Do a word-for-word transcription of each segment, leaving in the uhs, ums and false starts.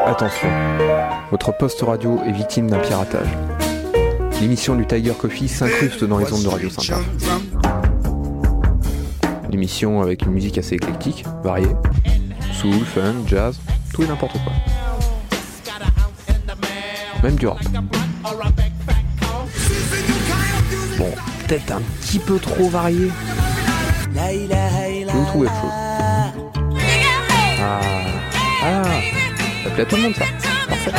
Attention, votre poste radio est victime d'un piratage. L'émission du Tiger Coffee s'incruste dans les ondes de Radio Sympa. L'émission avec une musique assez éclectique, variée, soul, funk, jazz, tout et n'importe quoi. Même du rap. Bon, peut-être un petit peu trop varié. Vous trouvez autre chose. Ah, ah, ça plaît à tout le monde ça. Parfait.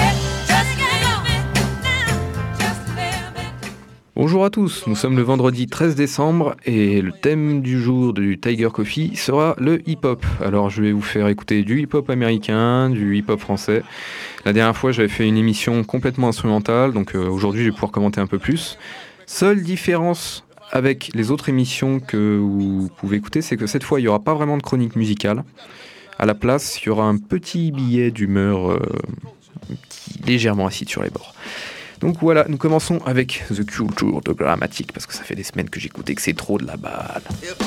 Bonjour à tous, nous sommes le vendredi treize décembre et le thème du jour du Tiger Coffee sera le hip-hop. Alors je vais vous faire écouter du hip-hop américain, du hip-hop français. La dernière fois j'avais fait une émission complètement instrumentale, donc euh, aujourd'hui je vais pouvoir commenter un peu plus. Seule différence avec les autres émissions que vous pouvez écouter, c'est que cette fois il n'y aura pas vraiment de chronique musicale. À la place, il y aura un petit billet d'humeur euh, légèrement acide sur les bords. Donc voilà, nous commençons avec The Culture de Grammatic, parce que ça fait des semaines que j'écoutais que c'est trop de la balle.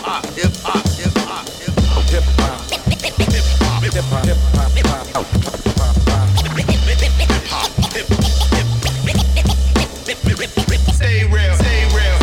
Stay real, stay real.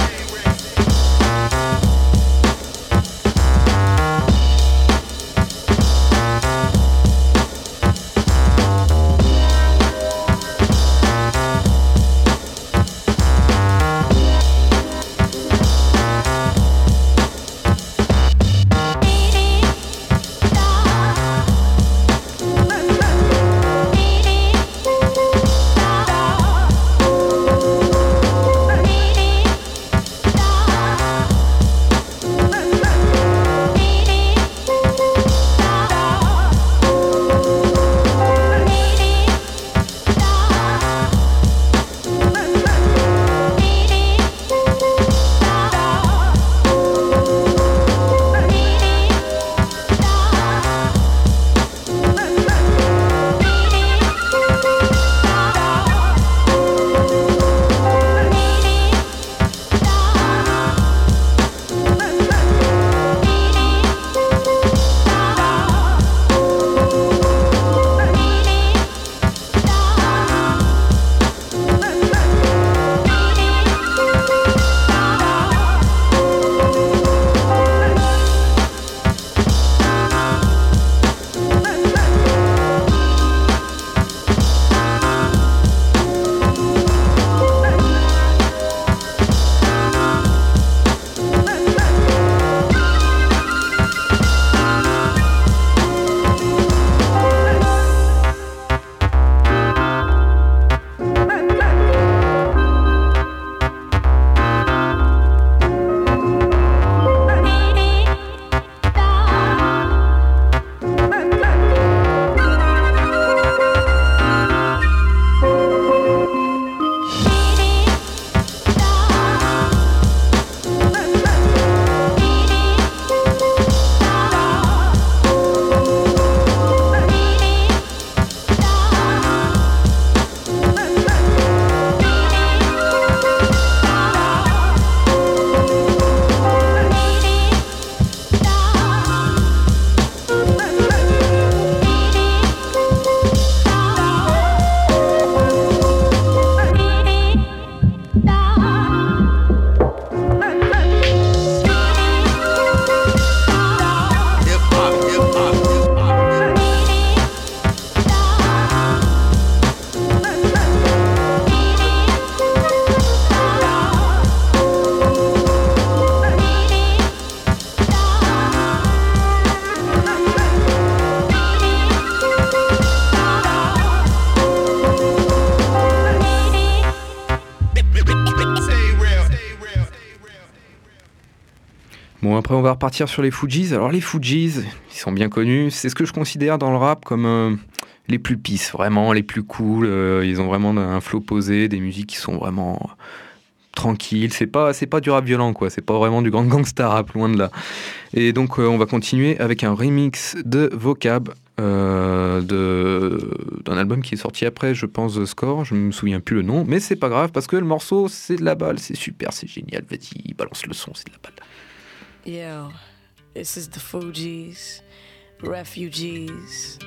Bon, après on va repartir sur les Fugees. Alors les Fugees, ils sont bien connus, c'est ce que je considère dans le rap comme euh, les plus pisses, vraiment les plus cool. Euh, ils ont vraiment un flow posé, des musiques qui sont vraiment tranquilles. C'est pas, c'est pas du rap violent, quoi. C'est pas vraiment du grand gangsta rap, loin de là. Et donc euh, on va continuer avec un remix de Vocab, euh, de, d'un album qui est sorti après, je pense, The Score. Je me souviens plus le nom, mais c'est pas grave parce que le morceau, c'est de la balle, c'est super, c'est génial. Vas-y, balance le son, c'est de la balle. Yo, this is the Fugees, Refugees,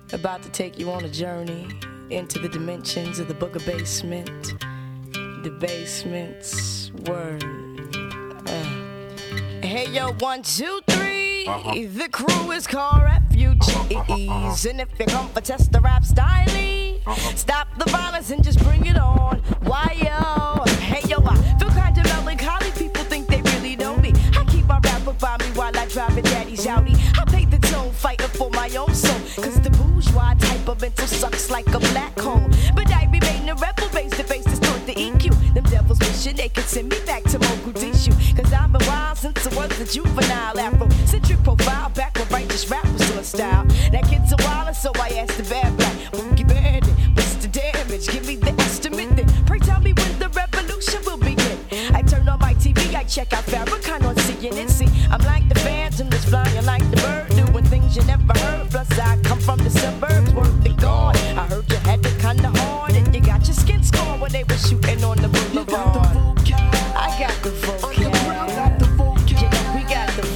About to take you on a journey into the dimensions of the Book of Basement. The basement's word. Uh. Hey yo, one, two, three. Uh-huh. The crew is called Refugees. And if you come for test the rap style, uh-huh. Stop the violence and just bring it on. Why yo? Hey yo, I feel kind of melancholy. People think they really know me. I keep my rapper by me while I drive a daddy's Audi. I pay the toll, fighting for my own soul. Cause the bourgeois type of mental sucks like a black hole. But I remain a rebel, base to base, distort the E Q. Them devils wishing they could send me back to Moku Tissue. Cause I've been wild since I was a juvenile. Afro-centric profile, back when righteous rap was to a style. That kid's a wilder, so I asked the bad black, Boogie Bandit, what's the damage? Give me the estimate then. Pray tell me when the revolution will begin. I turn on my T V, I check out Farrakhan on C N N. See, I'm like the phantom that's flying like the bird, doing things you never heard. Plus I come from the suburbs, word to God. I heard you had it kinda hard, and you got your skin scorn when they were shooting on the boulevard. I got the vocab. Yeah, we got the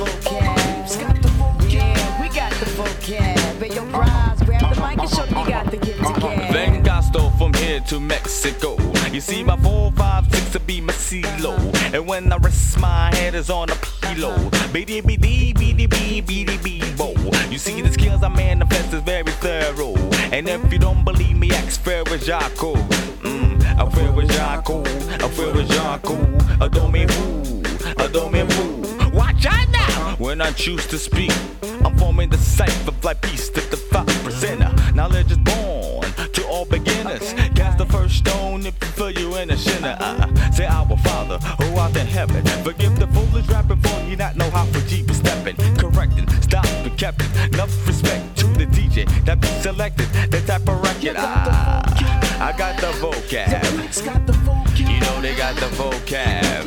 vocab. Yeah, we got the vocab. And your prize, grab the mic and show them you got the gift again. Venga stole from here to Mexico. You see my four, five, six to be my CeeLo. And when I rest my head is on a pillow. B-D B D B D B B D B bo. You see the skills I manifest is very thorough. And if you don't believe me, ask Ferris Jaco. Mmm, I feel with Jaco, I feel with Jaco. Adore me who, adore me who. Watch out now when I choose to speak. I'm forming the cipher like peace to the five percenter. Knowledge is born to all beginners. Cast the first stone if you feel you in a sinner. Uh, say our Father who art in heaven. Forgive the foolish rapping for you not know how for G be stepping. Correcting, stop and kept it. Enough respect to the D J that be selected. The type of record. Ah, I got the vocab. You know they got the vocab.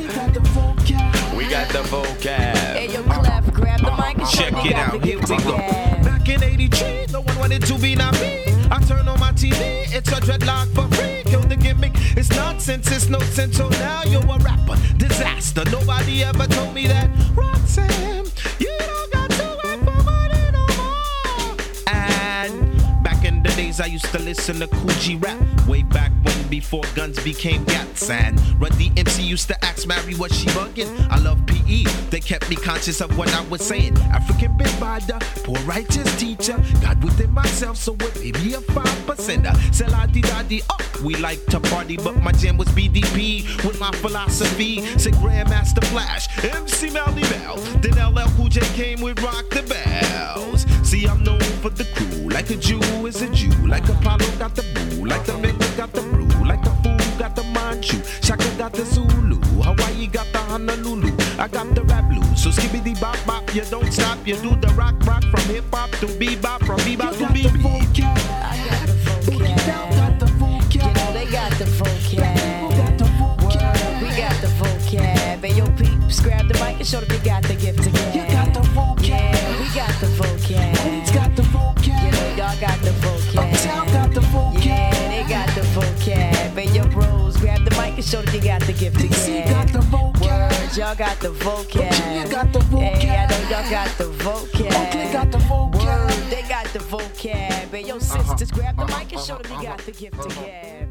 We got the vocab. Hey yo, Clef, grab the mic and check it out. Here we go. Back in eighty-three, no one wanted to be not me. I turn on my T V, it's a dreadlock for free. Kill the gimmick, it's nonsense, it's no sense. So now you're a rapper, disaster. Nobody ever told me that. Roxanne, you don't got to work for money no more. And back in the days, I used to listen to Kool G rap. Way back when, before guns became gats. And Run D M C used to ask Mary, was she bugging? I love P E, they kept me conscious of what I was saying. African big bada, poor righteous teacher. God within myself, so it may be a five percenter. Say la di da di, oh, we like to party, but my jam was B D P with my philosophy. Say Grandmaster Flash, M C Melly Bell. Then L L Cool J came with Rock the Bells. See, I'm known for the crew, like a Jew is a Jew. Like Apollo got the boo, like the Mecca got the brew. Like the fool got the Manchu, Shaka got the Zulu. Hawaii got the Honolulu, I got the rap blues. So skibbity bop bop, you don't stop. You do the rock rock from hip hop to bebop, from bebop to bebop. I got the vocab. You know they got the vocab. Word, we got the vocab. And yo peeps, grab the mic and show them you got the gift again. You got the vocab. Yeah, we got the vocab. It's got the vocab. You know y'all got the vocab. Uptown got the vocab. Yeah, they got the vocab. And your bros, grab the mic and show them you got the gift again. D C got the vocab. Word, y'all got the vocab. Virginia got the vocab. Hey, I know y'all got the vocab. Oakland got the vocab. Word, they got the vocab. And your sisters, grab the mic and show them you got the gift again.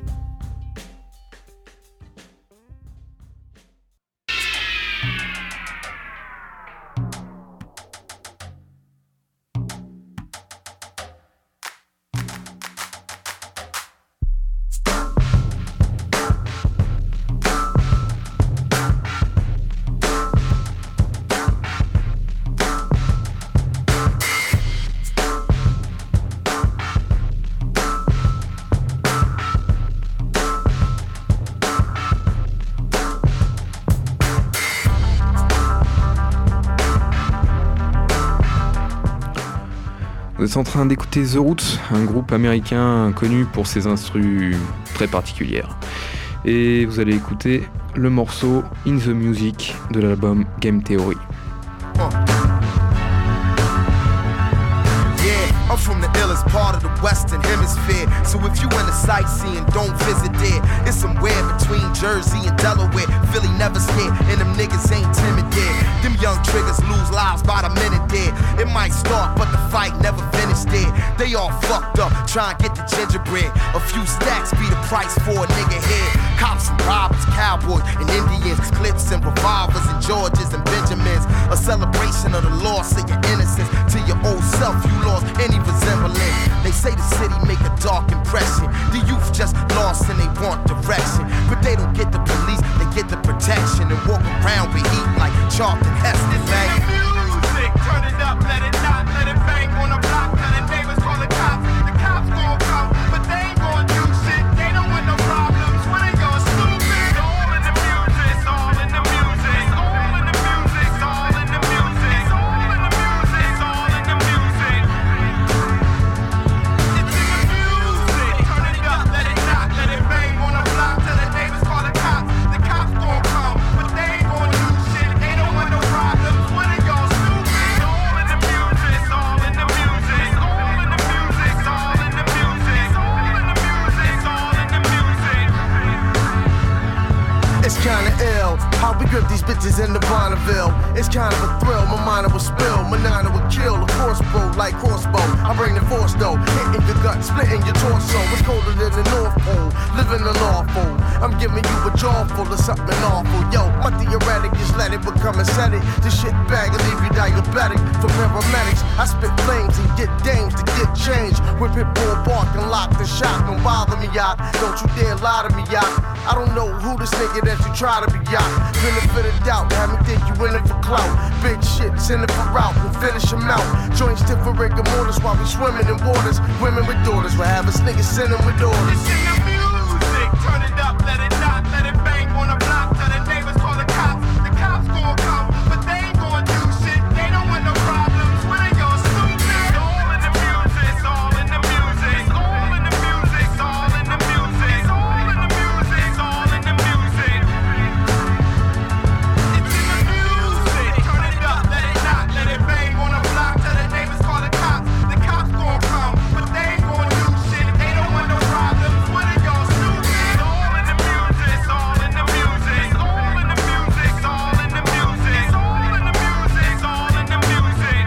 Vous êtes en train d'écouter The Roots, un groupe américain connu pour ses instrus très particulières. Et vous allez écouter le morceau In the Music de l'album Game Theory. Uh. I'm from the illest part of the Western Hemisphere. So if you into sightseeing, don't visit there. It's somewhere between Jersey and Delaware. Philly never scared, and them niggas ain't timid there. Them young triggers lose lives by the minute there. It might start, but the fight never finished there. They all fucked up, trying to get the gingerbread. A few stacks be the price for a nigga head. Cops and robbers, cowboys and Indians, clips and revolvers and Georges and Benjamins. A celebration of the loss of your innocence. To your old self, you lost any resemblance. They say the city make a dark impression. The youth just lost and they want direction. But they don't get the police, they get the protection. And walk around with heat like Charlton Heston, man. Music, turn it up, let it not, let it bang on the block. Tell the neighbors, call the cops. The cops gon' come, but they ain't gon' do shit. They don't want no problems when they go stupid. All in the music, all in the music, all in the music, all in the music, all in the music, all in the music. It's in the music, turn it up, let it not, let it bang on the block. Tell the neighbors, call the cops. The cops gon' come, but they ain't gon' do shit. They don't want no problems when they go stupid. All in the music, all in the music, all in the music, all in the music, all in the music, all in the music. It's kinda ill how we grip these bitches in the Bonneville. It's kind of a thrill, my mind will spill, my nine will kill. A crossbow like crossbow, I bring the force though. Hitting your gut, splitting your torso. It's colder than the North Pole, living an awful. I'm giving you a jaw full of something awful. Yo, my theoretic is let it become aesthetic. This shit bag and leave you diabetic. For paramedics, I spit flames and get dames to get change. With pit bull bark and lock the shot. Don't bother me, yacht. Don't you dare lie to me, yacht. I don't know who this nigga that you try to be, yacht. Benefit of doubt, have me think you in it for clout. Big shit, send it for route and finish him out. Joints stiff for rigor mortis while we swimming in waters. Women with daughters will have us niggas sending with daughters. It's in the music, turn it up, let it not, let it bang on the block. Tell the neighbors, call the cops. The cops gon' come, but they ain't gon' do shit. They don't want no problems when they go stupid. All in the music, all in the music, all in the music, all in the music, all in the music, all in the music. It's in the music, turn it up, let it not, let it bang on the block. Tell the neighbors, call the cops. The cops gon' come, but they ain't gon' do shit. They don't want no problems when they go stupid. All in the music, all in the music, all in the music, all in the music, all in the music, all in the music.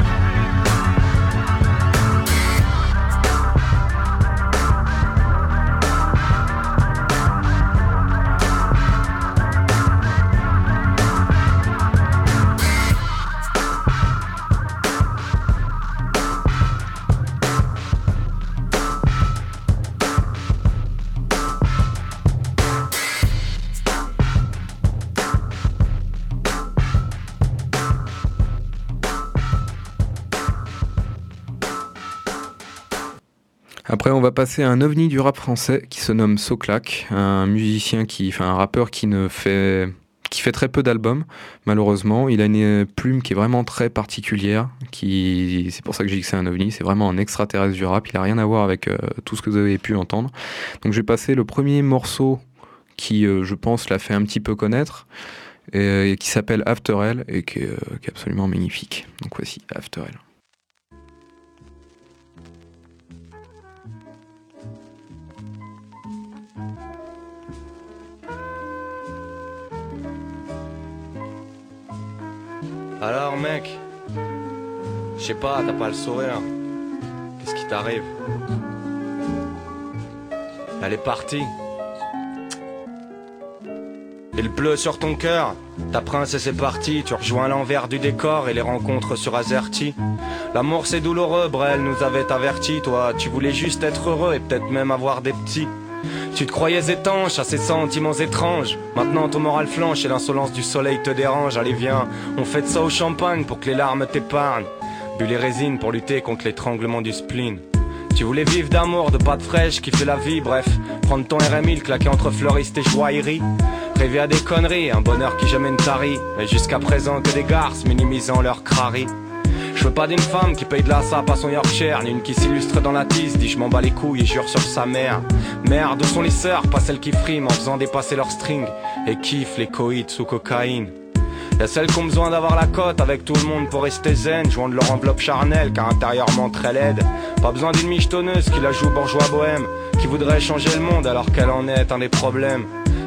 Après, on va passer à un ovni du rap français qui se nomme Soclac, un musicien qui, enfin un rappeur qui ne fait, qui fait très peu d'albums, malheureusement. Il a une plume qui est vraiment très particulière, qui, c'est pour ça que j'ai dit que c'est un ovni, c'est vraiment un extraterrestre du rap, il n'a rien à voir avec euh, tout ce que vous avez pu entendre. Donc je vais passer le premier morceau qui, euh, je pense, l'a fait un petit peu connaître, et, et qui s'appelle After Hell, et qui est, euh, qui est absolument magnifique. Donc voici After Hell. Alors mec, je sais pas, t'as pas le sourire. Qu'est-ce qui t'arrive? Elle est partie. Et le bleu sur ton cœur, ta princesse c'est parti. Tu rejoins l'envers du décor et les rencontres sur Azerty. L'amour c'est douloureux, Brel nous avait averti. Toi tu voulais juste être heureux et peut-être même avoir des petits. Tu te croyais étanche à ces sentiments étranges. Maintenant ton moral flanche et l'insolence du soleil te dérange. Allez viens, on fête ça au champagne pour que les larmes t'épargnent. Bu les résines pour lutter contre l'étranglement du spleen. Tu voulais vivre d'amour, de pâte fraîche qui fait la vie, bref. Prendre ton R M I, le claquer entre fleuristes et joailleries. Rêver à des conneries, un bonheur qui jamais ne tarit. Mais jusqu'à présent que des garces minimisant leur crari. Je veux pas d'une femme qui paye de la sape à son Yorkshire, ni une qui s'illustre dans la tisse, dit je m'en bats les couilles et jure sur sa mère. Merde, où sont les sœurs, pas celles qui friment en faisant dépasser leur string et kiffent les coïts sous cocaïne. Y'a celles qui ont besoin d'avoir la cote avec tout le monde pour rester zen, jouant de leur enveloppe charnelle car intérieurement très laide. Pas besoin d'une michetonneuse qui la joue bourgeois bohème, qui voudrait changer le monde alors qu'elle en est un des problèmes.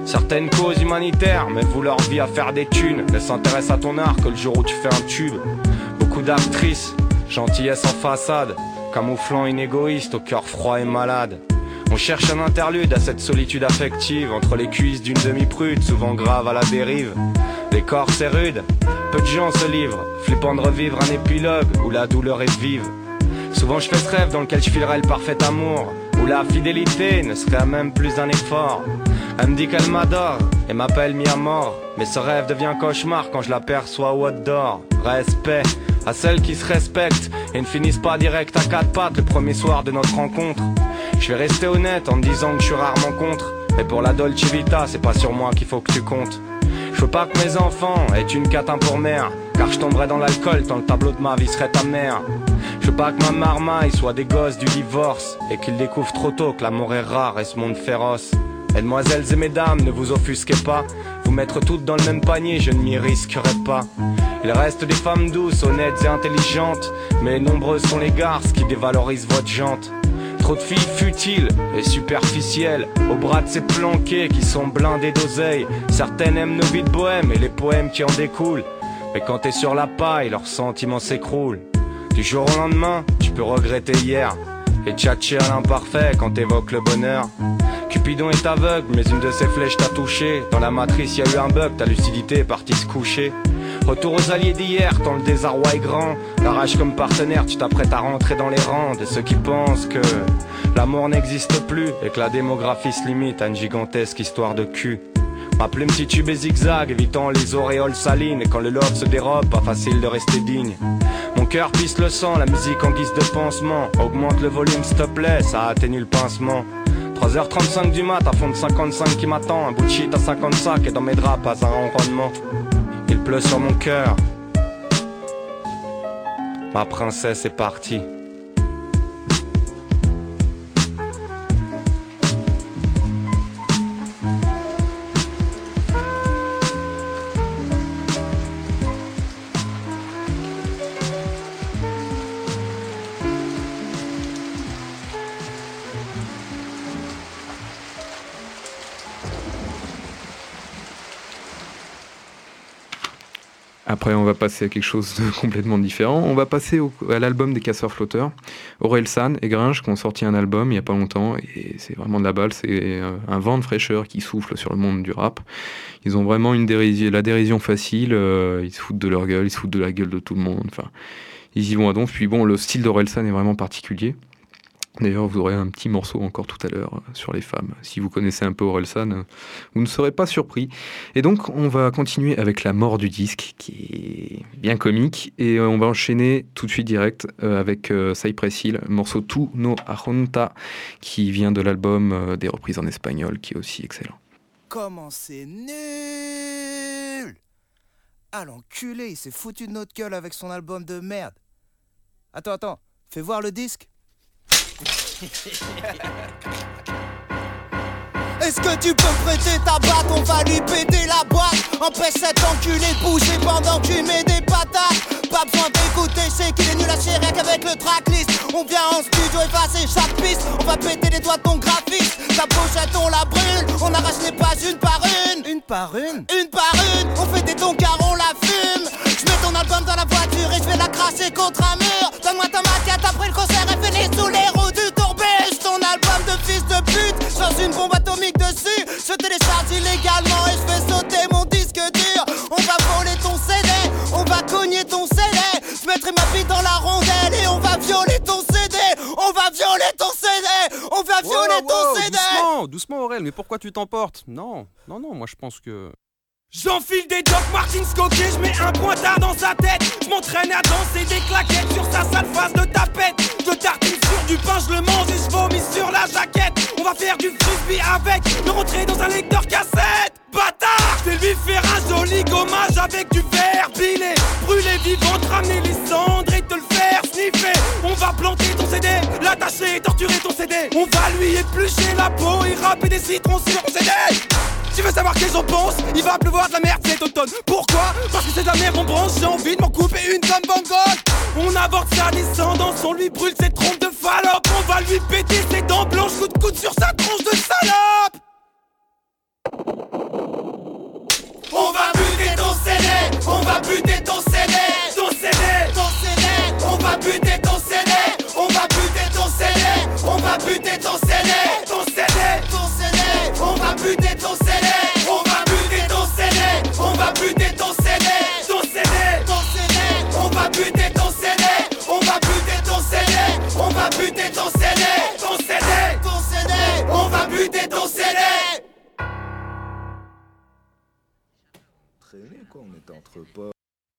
Certaines causes humanitaires, mais vous leur vie à faire des thunes. Ne s'intéresse à ton art que le jour où tu fais un tube. Beaucoup d'actrices, gentillesse en façade, camouflant une égoïste au cœur froid et malade. On cherche un interlude à cette solitude affective entre les cuisses d'une demi-prude, souvent grave à la dérive. Les corps c'est rude, peu de gens se livrent, flippant de revivre un épilogue où la douleur est vive. Souvent je fais ce rêve dans lequel je filerais le parfait amour, où la fidélité ne serait même plus un effort. Elle me dit qu'elle m'adore et m'appelle mis à mort, mais ce rêve devient cauchemar quand je l'aperçois au haut d'or. Respect à celles qui se respectent et ne finissent pas direct à quatre pattes le premier soir de notre rencontre. Je vais rester honnête en me disant que je suis rarement contre, mais pour la Dolce Vita c'est pas sur moi qu'il faut que tu comptes. Je veux pas que mes enfants aient une catin pour mère, car je tomberais dans l'alcool tant le tableau de ma vie serait ta mère. Je veux pas que ma marmaille soit des gosses du divorce et qu'ils découvrent trop tôt que l'amour est rare et ce monde féroce. Mesdemoiselles et mesdames, ne vous offusquez pas, vous mettre toutes dans le même panier, je ne m'y risquerai pas. Il reste des femmes douces, honnêtes et intelligentes, mais nombreuses sont les garces qui dévalorisent votre jante. Trop de filles futiles et superficielles, au bras de ces planqués qui sont blindés d'oseille. Certaines aiment nos vies de bohème et les poèmes qui en découlent, mais quand t'es sur la paille, leurs sentiments s'écroulent. Du jour au lendemain, tu peux regretter hier et tchatcher à l'imparfait quand t'évoques le bonheur. Cupidon est aveugle, mais une de ses flèches t'a touché. Dans la matrice, y a eu un bug, ta lucidité est partie se coucher. Retour aux alliés d'hier, tant le désarroi est grand. La rage comme partenaire, tu t'apprêtes à rentrer dans les rangs de ceux qui pensent que l'amour n'existe plus et que la démographie se limite à une gigantesque histoire de cul. Ma plume titube et zigzag, évitant les auréoles salines. Et quand le love se dérobe, pas facile de rester digne. Mon cœur pisse le sang, la musique en guise de pansement. Augmente le volume s'il te plaît, ça atténue le pincement. Trois heures trente-cinq du mat, à fond de cinquante-cinq qui m'attend. Un bout de shit à cinquante-cinq et dans mes draps, pas un ronronnement. Il pleut sur mon cœur. Ma princesse est partie. Après, on va passer à quelque chose de complètement différent. On va passer au, à l'album des Casseurs Flotteurs. Orelsan et Gringe qui ont sorti un album il n'y a pas longtemps. Et c'est vraiment de la balle. C'est un vent de fraîcheur qui souffle sur le monde du rap. Ils ont vraiment une dérision, la dérision facile. Euh, ils se foutent de leur gueule, ils se foutent de la gueule de tout le monde. Enfin, ils y vont à donf. Puis bon, le style d'Orelsan est vraiment particulier. D'ailleurs, vous aurez un petit morceau encore tout à l'heure sur les femmes. Si vous connaissez un peu Orelsan, vous ne serez pas surpris. Et donc, on va continuer avec la mort du disque, qui est bien comique. Et on va enchaîner tout de suite direct avec Cypress Hill, le morceau Tu no Ajunta, qui vient de l'album des reprises en espagnol, qui est aussi excellent. Comment c'est nul! Ah, l'enculé, il s'est foutu de notre gueule avec son album de merde. Attends, attends, fais voir le disque. Est-ce que tu peux prêter ta batte? On va lui péter la boîte. Empêche cet enculé de bouger pendant que tu mets des patates. Pas besoin d'écouter, c'est qu'il est nul à chier rien qu'avec le tracklist. On vient en studio effacer chaque piste. On va péter les doigts de ton graphiste. Ta pochette on la brûle. On arrache les pages une par une. Une par une? Une par une. On fait des dons car on la fume. J'mets ton album dans la voiture et j'vais la cracher contre un mur. Donne-moi ta maquette après le concert et finis sous les roues du tourbus. Ton album de fils de pute, change une bombe atomique dessus. Je télécharge illégalement et je fais sauter mon disque dur. On va voler ton C D, on va cogner ton C D. Je mettrai ma vie dans la rondelle et on va violer ton C D. On va violer ton C D, on va violer wow, ton wow, C D. Doucement, doucement Aurel, mais pourquoi tu t'emportes? Non, non, non, moi je pense que... J'enfile des Doc Martens coquets, je mets un pointard dans sa tête. Je m'entraîne à danser des claquettes sur sa sale face de tapette. Je tartine sur du pain, je le mange et je vomis sur la jaquette. On va faire du frisbee avec, me rentrer dans un lecteur cassette. Bâtard, je vais lui faire un joli gommage avec du verre pilé. Brûler vivant, te ramener les cendres et te le faire sniffer. On va planter ton C D, l'attacher et torturer ton C D. On va lui éplucher la peau et râper des citrons sur ton C D. Tu veux savoir qu'est-ce qu'on pense? Il va pleuvoir de la merde cet automne. Pourquoi? Parce que c'est de la merde en branche. J'ai envie de m'en couper une comme Van Gogh. On aborde sa descendance, on lui brûle ses trompes de Fallope. On va lui péter ses dents blanches, coup de coude sur sa tronche de salope. va buter ton C D, ton C D, ton C D. On va buter ton C D, on va buter ton C D, on va buter ton C D, ton C D, ton C D. On va buter ton C D, on va buter ton C D, on va buter ton C D, ton C D, ton C D. On va buter ton C D. Traîner quoi, on était entre potes.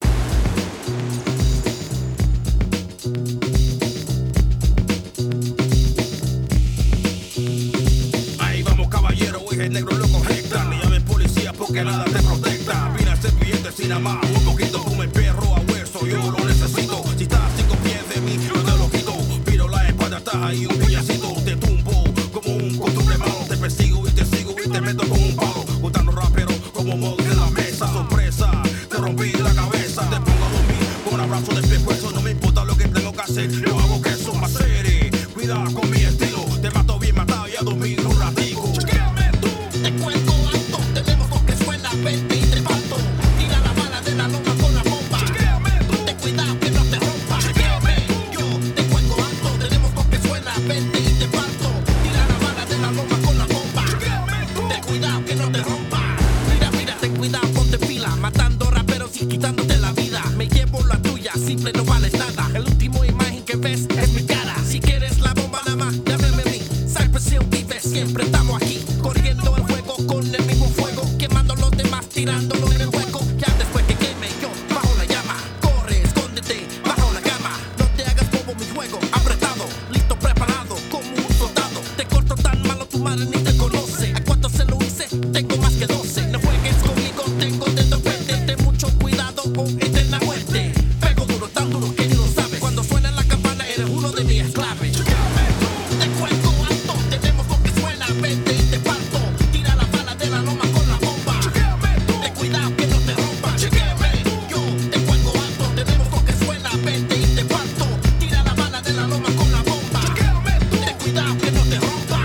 Ahí vamos caballero, hoy el negro loco recta. Ni llamen policía porque nada te protecta. Vine a ser cliente sin amar, un poquito como el perro a hueso, yo lo necesito. Si estás a cinco pies de mí, yo te lo quito. Viro la espada, estás ahí un piñacito. Te tumbo como un costumbre malo. Te persigo y te sigo y te meto con un palo. Gustando rapero como mod en la mesa. Sorpresa, te rompí la cabeza. Te pongo a dormir con un abrazo de pescuezo. No me importa lo que tengo que hacer, yo hago que eso más serie. Cuidado con mi estilo, te mato bien matado y a dormir un ratico. Chequéame tú, te cuento alto. Tenemos dos que suena, vente y te parto. Tira la bala de la loma con la bomba. Chequéame tú, ten cuidado que no te rompa. Chequéame, yo te cuento alto. Tenemos dos que suena, vente y te parto. Tira la bala de la loma con la bomba. Chequéame tú, ten cuidado que no te rompa. Mira, mira, ten cuidado, ponte pila. Matando raperos y quitándote la vida. Me llevo la tuya, simple no vales nada. El último imagen que ves es mi cara. Si quieres la bomba nada más, llámame a mí. Cypress Hill vive, siempre estamos aquí. Corriendo el juego con el mismo fuego. Quemando los demás, tirándolo en el hueco. Ya después que queme yo, bajo la llama. Corre, escóndete, bajo la cama. No te hagas como mi juego, apretado. Listo, preparado, como un soldado. Te corto tan malo, tu madre ni te conoce. ¿A cuánto se lo hice? Tengo más que doce. No juegues conmigo, tengo dedo fuerte. Ten mucho cuidado o eterna muerte. Pego duro, tan duro que ni lo sabes. Cuando suena la campana, eres uno de mis esclaves. Te cuento alto, tenemos lo que suena, vente y te parto. Tira la bala de la loma con la bomba. Ten cuidado que no te rompa. Chequéame, yo te cuento alto, tenemos lo que suena, vente y te parto. Tira la bala de la loma con la bomba. Ten cuidado que no te rompa.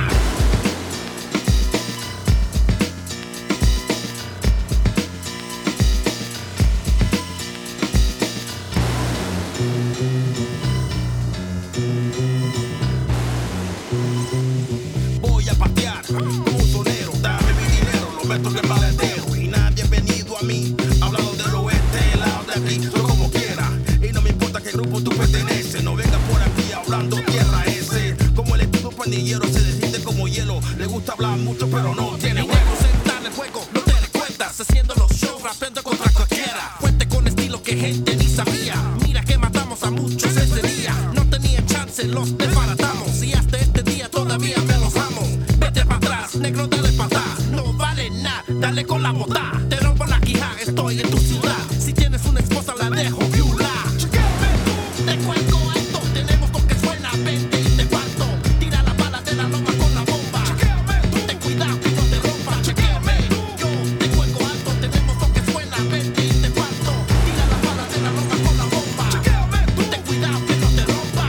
Voy a patear como un sonero, dame mi dinero, lo meto en el maletero. Y nadie ha venido a mí, hablando del oeste, el lado de aquí, yo como quiera. Y no me importa qué grupo tú perteneces, no vengas por aquí hablando tierra ese. Como el estudo pandillero se derrite como hielo, le gusta hablar mucho pero no tiene huevo. Sentar el juego, no te recuerdas, haciendo los shows, rapeando contra cualquiera. Fuerte con estilo que gente ni sabía. Mira que matamos a muchos ese día, no tenía chance, los desbaratamos. Y hasta este día todavía me los amo. Vete para atrás, negro, dale para atrás. No vale nada, dale con la bota. Te rompo la quija, estoy en tu ciudad. Si tienes una esposa, la dejo viuda. Te cuento alto, tenemos lo que suena, vente y te parto. Tira la bala de la loma con la bomba. Ten cuidado que no te rompa. Chequéame, yo te cuento alto, tenemos lo que suena, vente y te parto. Tira la bala de la loma con la bomba. Ten cuidado que no te rompa.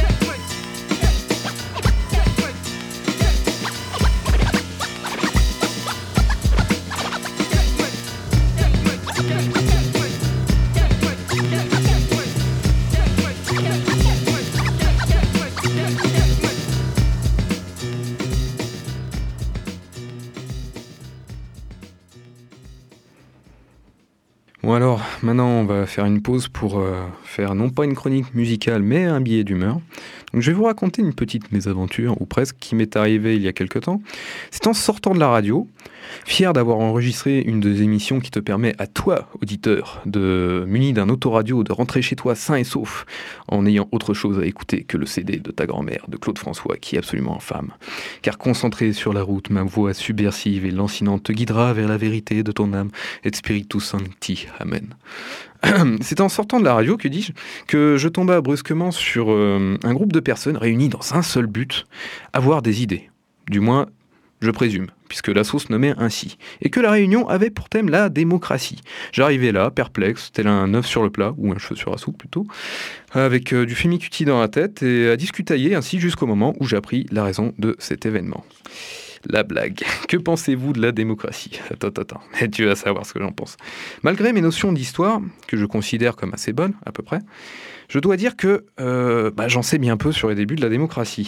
Bon alors, maintenant on va faire une pause pour euh, faire non pas une chronique musicale mais un billet d'humeur. Donc je vais vous raconter une petite mésaventure, ou presque, qui m'est arrivée il y a quelque temps. C'est en sortant de la radio, fier d'avoir enregistré une des émissions qui te permet à toi, auditeur, de muni d'un autoradio, de rentrer chez toi sain et sauf, en ayant autre chose à écouter que le C D de ta grand-mère, de Claude François, qui est absolument infâme. Car concentré sur la route, ma voix subversive et lancinante te guidera vers la vérité de ton âme, et spiritus sancti. Amen. C'est en sortant de la radio, que dis-je, que je tomba brusquement sur euh, un groupe de personnes réunies dans un seul but, avoir des idées. Du moins, je présume, puisque la sauce nommait ainsi. Et que la réunion avait pour thème la démocratie. J'arrivais là, perplexe, tel un œuf sur le plat, ou un cheveu sur la soupe plutôt, avec euh, du fémicuti dans la tête, et à discutailler ainsi jusqu'au moment où j'appris la raison de cet événement. La blague. Que pensez-vous de la démocratie ? Attends, attends, mais tu vas savoir ce que j'en pense. Malgré mes notions d'histoire, que je considère comme assez bonnes, à peu près, je dois dire que euh, bah, j'en sais bien peu sur les débuts de la démocratie.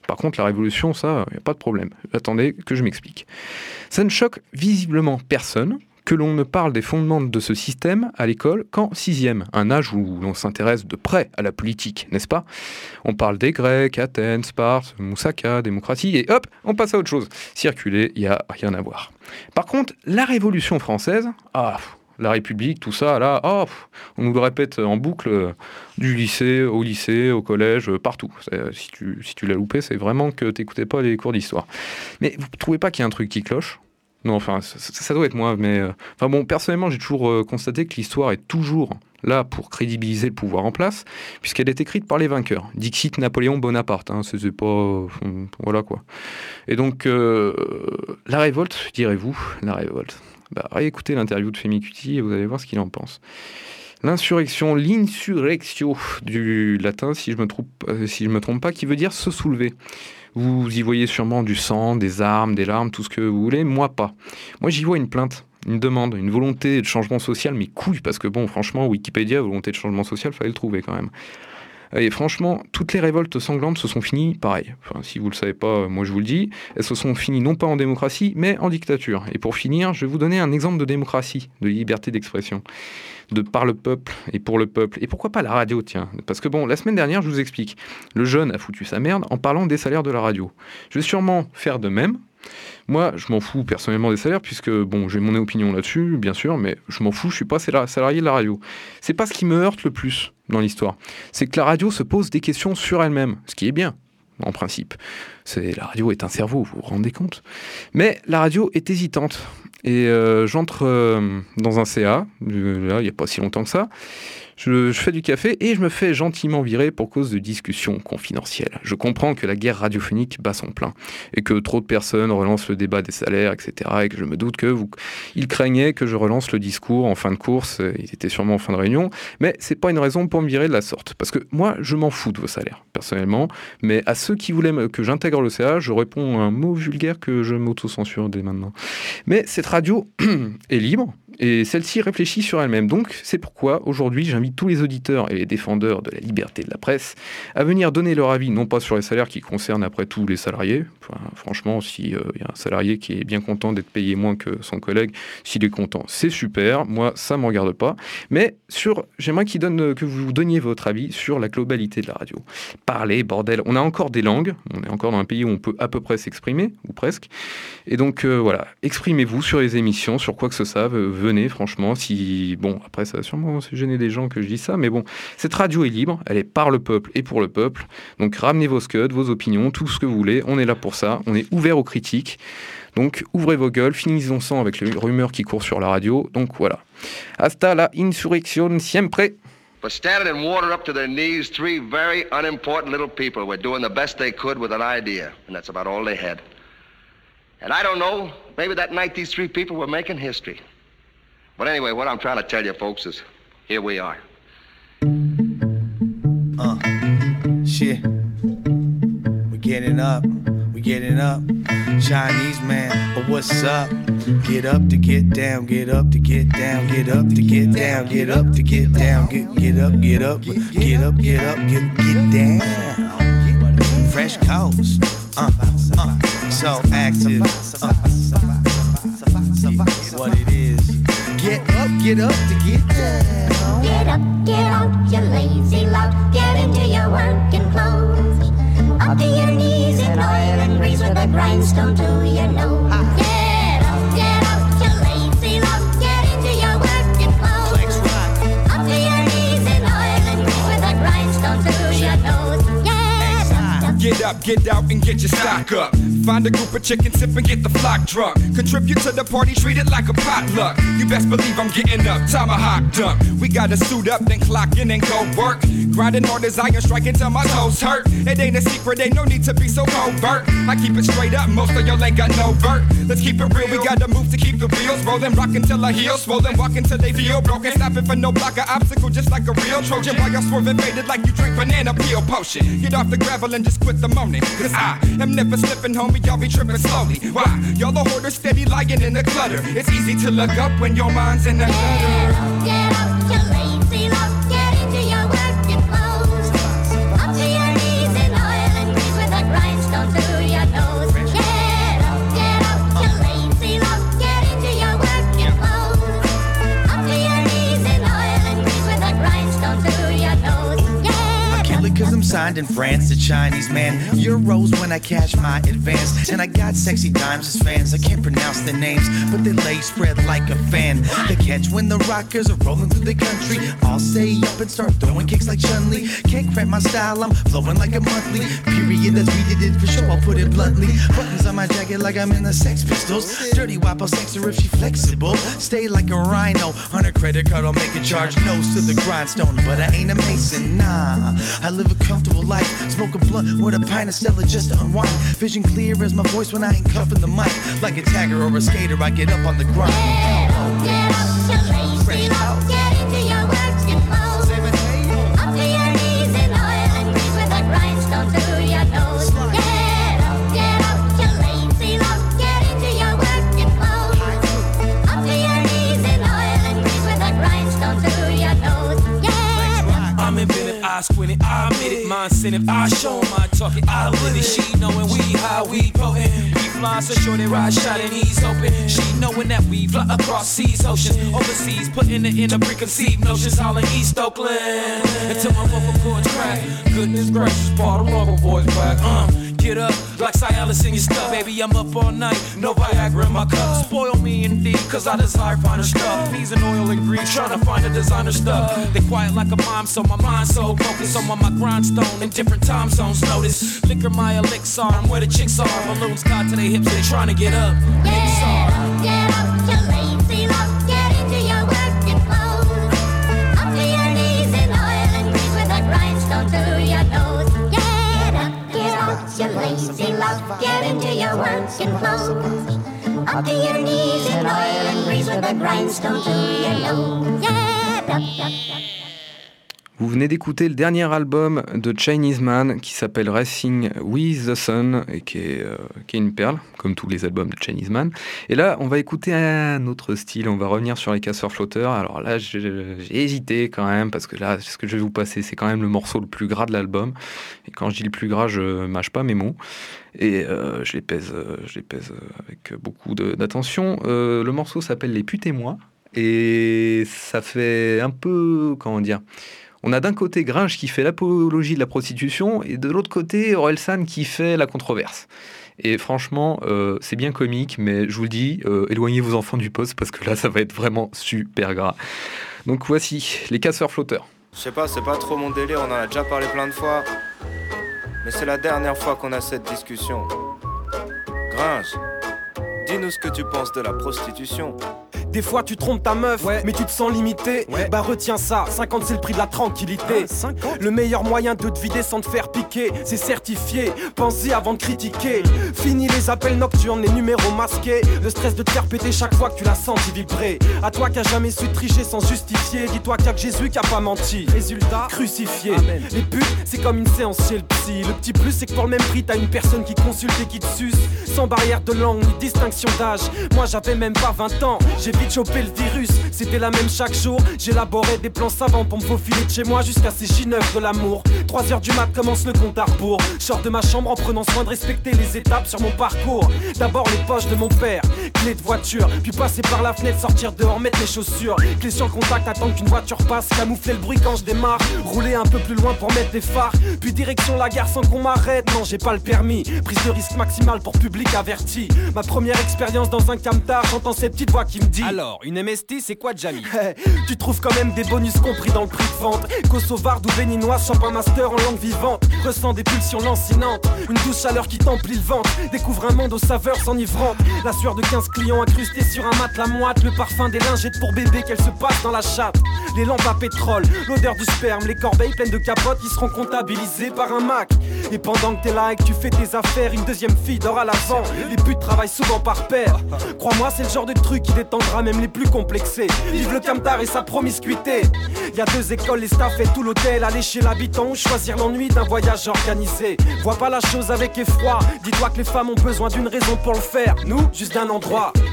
Par contre, la révolution, ça, il n'y a pas de problème. Attendez que je m'explique. Ça ne choque visiblement personne que l'on ne parle des fondements de ce système à l'école qu'en sixième, un âge où l'on s'intéresse de près à la politique, n'est-ce pas ? On parle des Grecs, Athènes, Sparte, Moussaka, démocratie, et hop, on passe à autre chose. Circuler, il n'y a rien à voir. Par contre, la Révolution française, ah, la République, tout ça, là, oh, on nous le répète en boucle, du lycée au lycée, au collège, partout. C'est, si tu, si tu l'as loupé, c'est vraiment que tu n'écoutais pas les cours d'histoire. Mais vous ne trouvez pas qu'il y a un truc qui cloche ? Non, enfin, ça, ça doit être moi, mais... Euh, enfin bon, personnellement, j'ai toujours euh, constaté que l'histoire est toujours là pour crédibiliser le pouvoir en place, puisqu'elle est écrite par les vainqueurs. Dixit Napoléon Bonaparte, hein, c'est, c'est pas... Euh, voilà, quoi. Et donc, euh, la révolte, direz-vous, la révolte. Bah, réécoutez l'interview de Femi Kuti et vous allez voir ce qu'il en pense. L'insurrection, l'insurrectio, du latin, si je me trompe, euh, si je me trompe pas, qui veut dire se soulever. Vous y voyez sûrement du sang, des armes, des larmes, tout ce que vous voulez. Moi, pas. Moi, j'y vois une plainte, une demande, une volonté de changement social, mais couille, parce que bon, franchement, Wikipédia, volonté de changement social, fallait le trouver quand même. Et franchement, toutes les révoltes sanglantes se sont finies pareil. Enfin, si vous le savez pas, moi je vous le dis, elles se sont finies non pas en démocratie, mais en dictature. Et pour finir, je vais vous donner un exemple de démocratie, de liberté d'expression, de par le peuple et pour le peuple. Et pourquoi pas la radio, tiens ? Parce que bon, la semaine dernière, je vous explique, le jeune a foutu sa merde en parlant des salaires de la radio. Je vais sûrement faire de même. Moi, je m'en fous personnellement des salaires, puisque, bon, j'ai mon opinion là-dessus, bien sûr, mais je m'en fous, je suis pas salarié de la radio. C'est pas ce qui me heurte le plus dans l'histoire. C'est que la radio se pose des questions sur elle-même, ce qui est bien, en principe. C'est, la radio est un cerveau, vous vous rendez compte ? Mais la radio est hésitante. Et euh, j'entre euh, dans un C A, euh, là, il n'y a pas si longtemps que ça. Je, je fais du café et je me fais gentiment virer pour cause de discussions confidentielles. Je comprends que la guerre radiophonique bat son plein et que trop de personnes relancent le débat des salaires, et cetera. Et que je me doute que vous... ils craignaient que je relance le discours en fin de course. Ils étaient sûrement en fin de réunion, mais c'est pas une raison pour me virer de la sorte. Parce que moi, je m'en fous de vos salaires, personnellement. Mais à ceux qui voulaient que j'intègre le C A, je réponds à un mot vulgaire que je m'auto-censure dès maintenant. Mais cette radio est libre. Et celle-ci réfléchit sur elle-même. Donc, c'est pourquoi, aujourd'hui, j'invite tous les auditeurs et les défendeurs de la liberté de la presse à venir donner leur avis, non pas sur les salaires qui concernent après tout les salariés. Enfin, franchement, s'il euh, y a un salarié qui est bien content d'être payé moins que son collègue, s'il est content, c'est super. Moi, ça ne me regarde pas. Mais sur, j'aimerais qu'il donne, que vous donniez votre avis sur la globalité de la radio. Parlez, bordel. On a encore des langues. On est encore dans un pays où on peut à peu près s'exprimer, ou presque. Et donc, euh, voilà. Exprimez-vous sur les émissions, sur quoi que ce soit. Venez, franchement, si... Bon, après, ça va sûrement gêner des gens que je dis ça, mais bon, cette radio est libre, elle est par le peuple et pour le peuple, donc ramenez vos scuds, vos opinions, tout ce que vous voulez, on est là pour ça, on est ouvert aux critiques, donc ouvrez vos gueules, finissons avec les rumeurs qui courent sur la radio, donc voilà. Hasta la insurrección siempre. For standing in water up to their knees, three very unimportant little people were doing the best they could with an idea, and that's about all they had. And I don't know, maybe that night these three people were making history. But anyway, what I'm trying to tell you, folks, is here we are. Uh, shit. We're getting up, we're getting up. Chinese man, but what's up? Get up to get down, get up to get down, get up to get down, get up to get down, get get up, get up, get up, get up, get get down. Fresh coats, uh, uh, so active, uh, what it is. Get up, get up to get down. Get up, get out, you lazy lout. Get into your working clothes. Up to your knees in oil and grease with a grindstone to your nose. Get up, get out, you lazy lout. Get into your working clothes. Up to your knees in oil and grease with a grindstone to your nose. Get up, get out, and get your stock up. Find a group of chickens, sip and get the flock drunk. Contribute to the party, treat it like a potluck. You best believe I'm getting up, tomahawk dunk. We gotta suit up, then clock in and go work. Grinding hard as iron, striking till my toes hurt. It ain't a secret, ain't no need to be so covert. I keep it straight up, most of y'all ain't got no vert. Let's keep it real, we gotta move to keep the wheels rolling. Rockin' till our heels swollen, walking till they feel broken. Stopping for no block or obstacle, just like a real Trojan. While y'all swerving faded like you drink banana peel potion. Get off the gravel and just quit the moaning. Cause I am never slipping, homie, y'all be tripping slowly. Why? Y'all the hoarders steady lying in the clutter. It's easy to look up when your mind's in the gutter. Get up, get out, you lazy lout. Get into your working clothes. Up to your knees in oil and grease with a grindstone signed in France, the Chinese man. Euros when I cash my advance. And I got sexy dimes as fans. I can't pronounce their names, but they lay spread like a fan. The catch when the rockers are rolling through the country. I'll say up and start throwing kicks like Chun-Li. Can't cramp my style, I'm flowing like a monthly. Period, that's we did it for sure, I'll put it bluntly. Buttons on my jacket like I'm in the Sex Pistols. Dirty wop, I'll sex her if she flexible. Stay like a rhino. On her credit card, I'll make a charge. Nose to the grindstone, but I ain't a mason, nah. I live a comfortable life. Smoke a blunt with a pint of Stella just to unwind. Vision clear as my voice when I ain't cuffing the mic. Like a tagger or a skater, I get up on the grind. Get up, get up, you're lazy, love. Get into your working clothes. Up to your knees in oil and grease with a grindstone to your nose. Get up, get up, you're lazy, love. Get into your working clothes. Up to your knees in oil and grease with a grindstone to your nose. Get up. I'm inventive, I squint it, I admit it. My incentive, I show 'em, I talk it, I live it. She knowin' we high, we potent. We fly so sure they ride shot and ease open. She knowin' that we fly across seas, oceans, overseas, putting it in the preconceived notions, all in East Oakland. Until my vocal cords crack. Goodness gracious, part of local voice back. Uh, get up, like Cialis in your stuff. Baby, I'm up all night, no Viagra in my cup. Spoil me indeed, cause I desire finer stuff. Peas and oil and grease, trying to find the designer stuff. They quiet like a mom, so my mind's so focused. I'm on my grindstone in different time zones. Notice, liquor my elixir, I'm where the chicks are. Balloons tied to their hips, they trying to get up. Get up, get up, you're lazy, love. Get into your working clothes. Up to your knees in oil and grease with a grindstone to your nose. Get up, get up, you're lazy, love. Get into your working clothes. Up to your knees in oil and grease with a grindstone to your nose. Get up, up, up. Vous venez d'écouter le dernier album de Chinese Man qui s'appelle Racing with the Sun et qui est, euh, qui est une perle, comme tous les albums de Chinese Man. Et là, on va écouter un autre style, on va revenir sur les casseurs flotteurs. Alors là, j'ai, j'ai hésité quand même, parce que là, ce que je vais vous passer, c'est quand même le morceau le plus gras de l'album. Et quand je dis le plus gras, je mâche pas mes mots. Et euh, je les pèse, euh, je les pèse avec beaucoup de, d'attention. Euh, le morceau s'appelle Les putes et moi. Et ça fait un peu, comment dire... On a d'un côté Gringe qui fait l'apologie de la prostitution et de l'autre côté Orelsan qui fait la controverse. Et franchement, euh, c'est bien comique, mais je vous le dis, euh, éloignez vos enfants du poste parce que là, ça va être vraiment super gras. Donc voici, les casseurs flotteurs. Je sais pas, c'est pas trop mon délire, on en a déjà parlé plein de fois. Mais c'est la dernière fois qu'on a cette discussion. Gringe, dis-nous ce que tu penses de la prostitution. Des fois tu trompes ta meuf, ouais. Mais tu te sens limité, ouais. Bah retiens ça, cinquante c'est le prix de la tranquillité. ah, cinquante Le meilleur moyen de te vider sans te faire piquer, c'est certifié, pense-y avant de critiquer. Fini les appels nocturnes, les numéros masqués. Le stress de te faire péter chaque fois que tu l'as senti vibrer. À toi qui a jamais su tricher sans justifier, dis-toi qu'il y a que Jésus qui a pas menti. Résultat, crucifié. Amen. Les putes, c'est comme une séance chez le psy. Le petit plus, c'est que pour le même prix, t'as une personne qui consulte et qui te suce. Sans barrière de langue ni distinction d'âge. Moi j'avais même pas vingt ans, j'ai vite chopé le virus, c'était la même chaque jour. J'élaborais des plans savants pour me faufiler de chez moi jusqu'à ces J neuf de l'amour. Trois heures du mat commence le compte à rebours. Je sors de ma chambre en prenant soin de respecter les étapes sur mon parcours. D'abord les poches de mon père, clé de voiture, puis passer par la fenêtre, sortir dehors, mettre les chaussures. Clé sur le contact, attendre qu'une voiture passe, camoufler le bruit quand je démarre. Rouler un peu plus loin pour mettre des phares, puis direction la gare sans qu'on m'arrête. Non, j'ai pas le permis, prise de risque maximale pour public averti. Ma première expérience dans un camtar, j'entends cette petite voix qui me dit: alors, une M S T, c'est quoi, Jamie? Tu trouves quand même des bonus compris dans le prix de vente. Kosovarde ou béninoise, chope un master en langue vivante. Ressens des pulsions lancinantes, une douce chaleur qui t'emplit le ventre. Découvre un monde aux saveurs enivrantes. La sueur de quinze clients incrustés sur un matelas moite. Le parfum des lingettes pour bébé qu'elle se passe dans la chatte. Les lampes à pétrole, l'odeur du sperme. Les corbeilles pleines de capotes qui seront comptabilisées par un Mac. Et pendant que t'es là et que tu fais tes affaires, une deuxième fille dort à l'avant. Les putes travaillent souvent par paire. Crois-moi, c'est le genre de truc qui détendra même les plus complexés. Vive le camtar et sa promiscuité. Y'a deux écoles, les staffs et tout l'hôtel. Aller chez l'habitant ou choisir l'ennui d'un voyage organisé. Vois pas la chose avec effroi. Dis-toi que les femmes ont besoin d'une raison pour le faire. Nous, juste d'un endroit.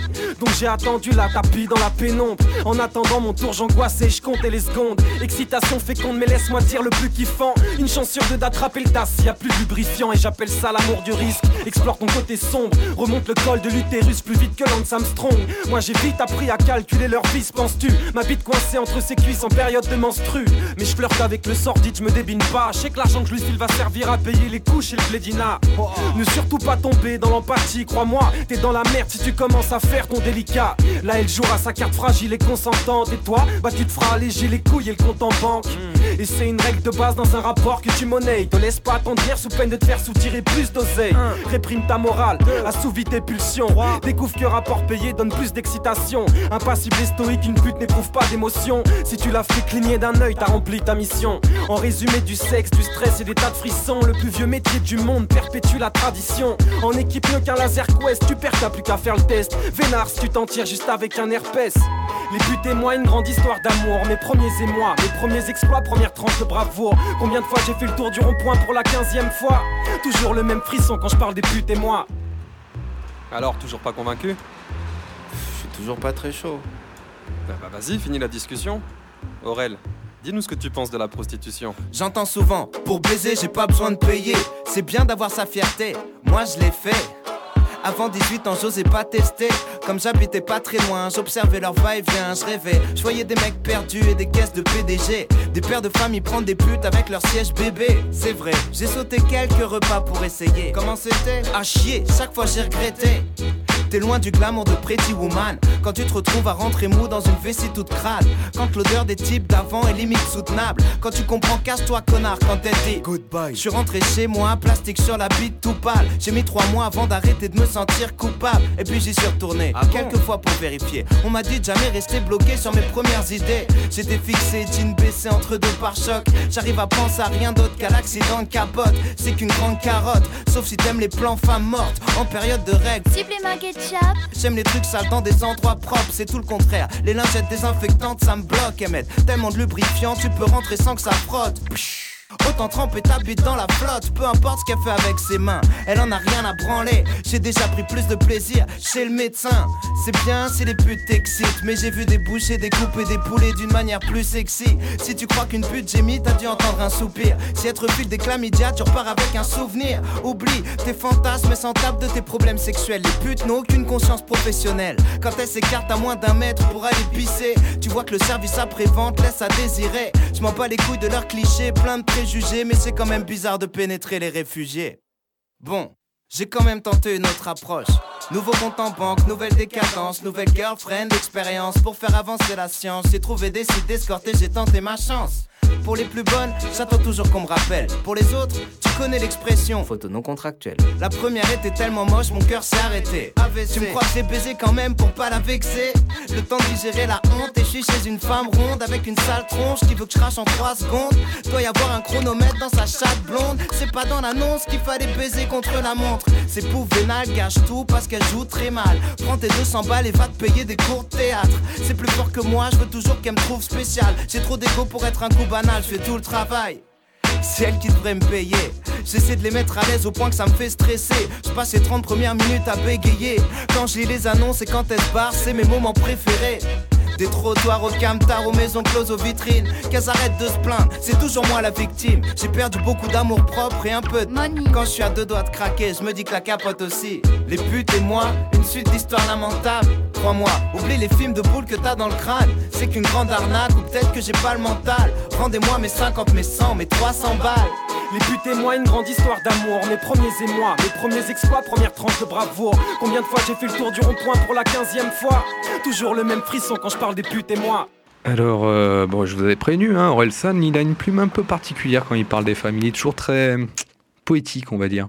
Donc j'ai attendu la tapis dans la pénombre. En attendant mon tour j'angoissais, je comptais les secondes. Excitation féconde mais laisse-moi dire le plus kiffant. Une chance sur deux d'attraper le tas s'il y a plus de lubrifiant. Et j'appelle ça l'amour du risque. Explore ton côté sombre, remonte le col de l'utérus plus vite que Lance Armstrong. Moi j'ai vite appris à calculer leur vis, penses-tu? Ma bite coincée entre ses cuisses en période de menstru. Mais je flirte avec le sordide, je me débine pas. Je sais que l'argent que je lui file va servir à payer les couches et le plédina. Oh. Ne surtout pas tomber dans l'empathie, crois-moi, t'es dans la merde si tu commences à faire ton délicat. Là elle jouera sa carte fragile et consentante. Et toi, bah tu te feras alléger les couilles et le compte en banque. mm. Et c'est une règle de base dans un rapport que tu monnaies. Te laisse pas attendrir sous peine de te faire soutirer plus d'oseille. mm. Réprime ta morale, assouvis tes pulsions. Découvre que rapport payé donne plus d'excitation. Impassible et stoïque, une pute n'éprouve pas d'émotion. Si tu l'as fait cligner d'un œil, t'as rempli ta mission. En résumé, du sexe, du stress et des tas de frissons. Le plus vieux métier du monde perpétue la tradition. En équipe mieux qu'un laser quest, tu perds, t'as plus qu'à faire le test. Vénard si tu t'en tires juste avec un herpès. Les buts et moi, une grande histoire d'amour. Mes premiers émois, mes premiers exploits, première tranche de bravoure. Combien de fois j'ai fait le tour du rond-point pour la quinzième fois? Toujours le même frisson quand je parle des buts et moi. Alors, toujours pas convaincu? Je suis toujours pas très chaud. Bah, bah vas-y, finis la discussion. Aurel, dis-nous ce que tu penses de la prostitution. J'entends souvent, pour baiser j'ai pas besoin de payer. C'est bien d'avoir sa fierté, moi je l'ai fait. Avant dix-huit ans j'osais pas tester. Comme j'habitais pas très loin, j'observais leur va-et-vient, je rêvais. Je voyais des mecs perdus et des caisses de P D G. Des pères de famille prendre des putes avec leur siège bébé. C'est vrai, j'ai sauté quelques repas pour essayer. Comment c'était? À chier, chaque fois j'ai regretté. T'es loin du glamour de Pretty Woman. Quand tu te retrouves à rentrer mou dans une vessie toute crade. Quand l'odeur des types d'avant est limite soutenable. Quand tu comprends, casse-toi connard quand elle dit goodbye. Je suis rentré chez moi, plastique sur la bite tout pâle. J'ai mis trois mois avant d'arrêter de me sentir coupable. Et puis j'y suis retourné, ah quelques bon fois pour vérifier. On m'a dit de jamais rester bloqué sur mes premières idées. J'étais fixé, jean baissé entre deux pare-chocs. J'arrive à penser à rien d'autre qu'à l'accident de capote. C'est qu'une grande carotte, sauf si t'aimes les plans femmes mortes en période de règles. J'aime les trucs sales dans des endroits propres, c'est tout le contraire. Les lingettes désinfectantes, ça me bloque, Emmett. Tellement de lubrifiant, tu peux rentrer sans que ça frotte. Psh. Autant tremper ta bite dans la flotte, peu importe ce qu'elle fait avec ses mains, elle en a rien à branler. J'ai déjà pris plus de plaisir chez le médecin. C'est bien si les putes t'excitent, mais j'ai vu des bouchers découper des poulets d'une manière plus sexy. Si tu crois qu'une pute gémit, t'as dû entendre un soupir. Si être fil des chlamydia, tu repars avec un souvenir. Oublie tes fantasmes et s'en tape de tes problèmes sexuels. Les putes n'ont aucune conscience professionnelle. Quand elles s'écartent à moins d'un mètre pour aller pisser, tu vois que le service après-vente laisse à désirer. Je m'en bats les couilles de leurs clichés, plein de préjugés, mais c'est quand même bizarre de pénétrer les réfugiés. Bon, j'ai quand même tenté une autre approche. Nouveau compte en banque, nouvelle décadence, nouvelle girlfriend, expérience. Pour faire avancer la science, j'ai trouvé des sites d'escorter, j'ai tenté ma chance. Pour les plus bonnes, j'attends toujours qu'on me rappelle. Pour les autres, tu connais l'expression photo non contractuelle. La première était tellement moche, mon cœur s'est arrêté. A V C. Tu me crois que j'ai baisé quand même pour pas la vexer? Le temps de digérer la honte, et je suis chez une femme ronde avec une sale tronche qui veut que je crache en trois secondes. Doit y avoir un chronomètre dans sa chatte blonde. C'est pas dans l'annonce qu'il fallait baiser contre la montre. C'est pour vénal, gâche tout parce qu'elle joue très mal. Prends tes deux cents balles et va te payer des cours de théâtre. C'est plus fort que moi, je veux toujours qu'elle me trouve spécial. J'ai trop d'ego pour être un coup banal, je fais tout le travail. C'est elle qui devrait me payer. J'essaie de les mettre à l'aise au point que ça me fait stresser. Je passe les trente premières minutes à bégayer. Quand je lis les annonces et quand elles se barrent, c'est mes moments préférés. Des trottoirs au camtar, aux maisons closes, aux vitrines. Qu'elles arrêtent de se plaindre, c'est toujours moi la victime. J'ai perdu beaucoup d'amour propre et un peu de money. Quand je suis à deux doigts de craquer, je me dis que la capote aussi. Les putes et moi, une suite d'histoires lamentables. Crois-moi, oublie les films de boules que t'as dans le crâne. C'est qu'une grande arnaque ou peut-être que j'ai pas le mental. Rendez-moi mes cinquante, mes cent, mes trois cents balles. Les buts et moi, une grande histoire d'amour. Mes premiers émois, mes premiers exploits, première tranche de bravoure. Combien de fois j'ai fait le tour du rond-point pour la quinzième fois? Toujours le même frisson quand je parle des putes et moi. Alors, euh, bon, je vous avais prévenu, hein, Orelsan, il a une plume un peu particulière quand il parle des femmes. Il est toujours très poétique, on va dire.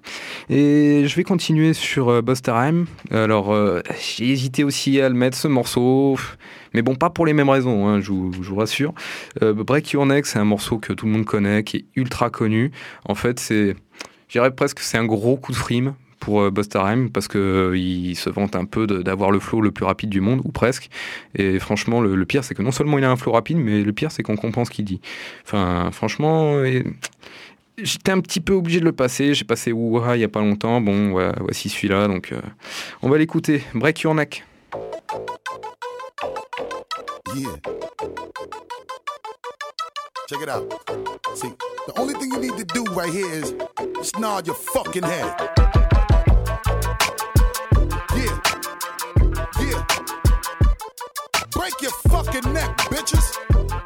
Et je vais continuer sur euh, Busta Rhymes. Alors, euh, j'ai hésité aussi à le mettre, ce morceau, mais bon, pas pour les mêmes raisons, hein, je, vous, je vous rassure. Euh, Break Your Neck, c'est un morceau que tout le monde connaît, qui est ultra connu. En fait, c'est, je dirais presque que c'est un gros coup de frime pour euh, Busta Rhymes, parce qu'il euh, se vante un peu de, d'avoir le flow le plus rapide du monde, ou presque. Et franchement, le, le pire, c'est que non seulement il a un flow rapide, mais le pire, c'est qu'on comprend ce qu'il dit. Enfin, franchement... Et... J'étais un petit peu obligé de le passer. J'ai passé Ouha il n'y a pas longtemps. Bon, ouais, voici celui-là. Donc, euh, on va l'écouter. Break Your Neck. check it out. See, the only thing you need to do right here is just nod your fucking head. Yeah, yeah. Break your fucking neck, bitches.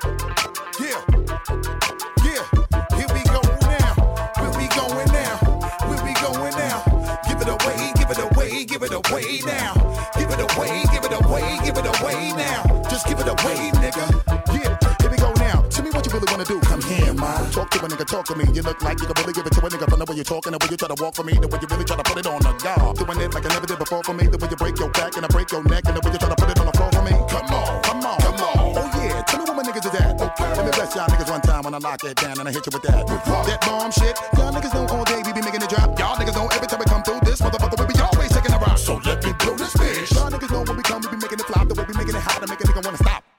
Yeah, yeah. Here we go now. Where we going now? Where we going now? Give it away, give it away, give it away now. Give it away, give it away, give it away now. Just give it away, nigga. Yeah, here we go now. Tell me what you really wanna do. Come here, man. Talk to a nigga, talk to me. You look like you can really give it to a nigga from the way you're talking, the way you try to walk for me, the way you really try to put it on the guard. Doing it like I never did before for me, the way you break your back and I break your neck, and the way you try to put it on the floor for me. Come on, come on, come on. Oh yeah, tell me what my niggas is at. Okay, let me bless y'all niggas one time when I lock it down and I hit you with that. That bomb shit. Y'all niggas know all day we be making it drop. Y'all niggas know every time we come through this motherfucker we be always taking a rock. So let me blow this bitch. Y'all niggas know when we come we be making it flop, the way we making it hot and make a nigga wanna stop.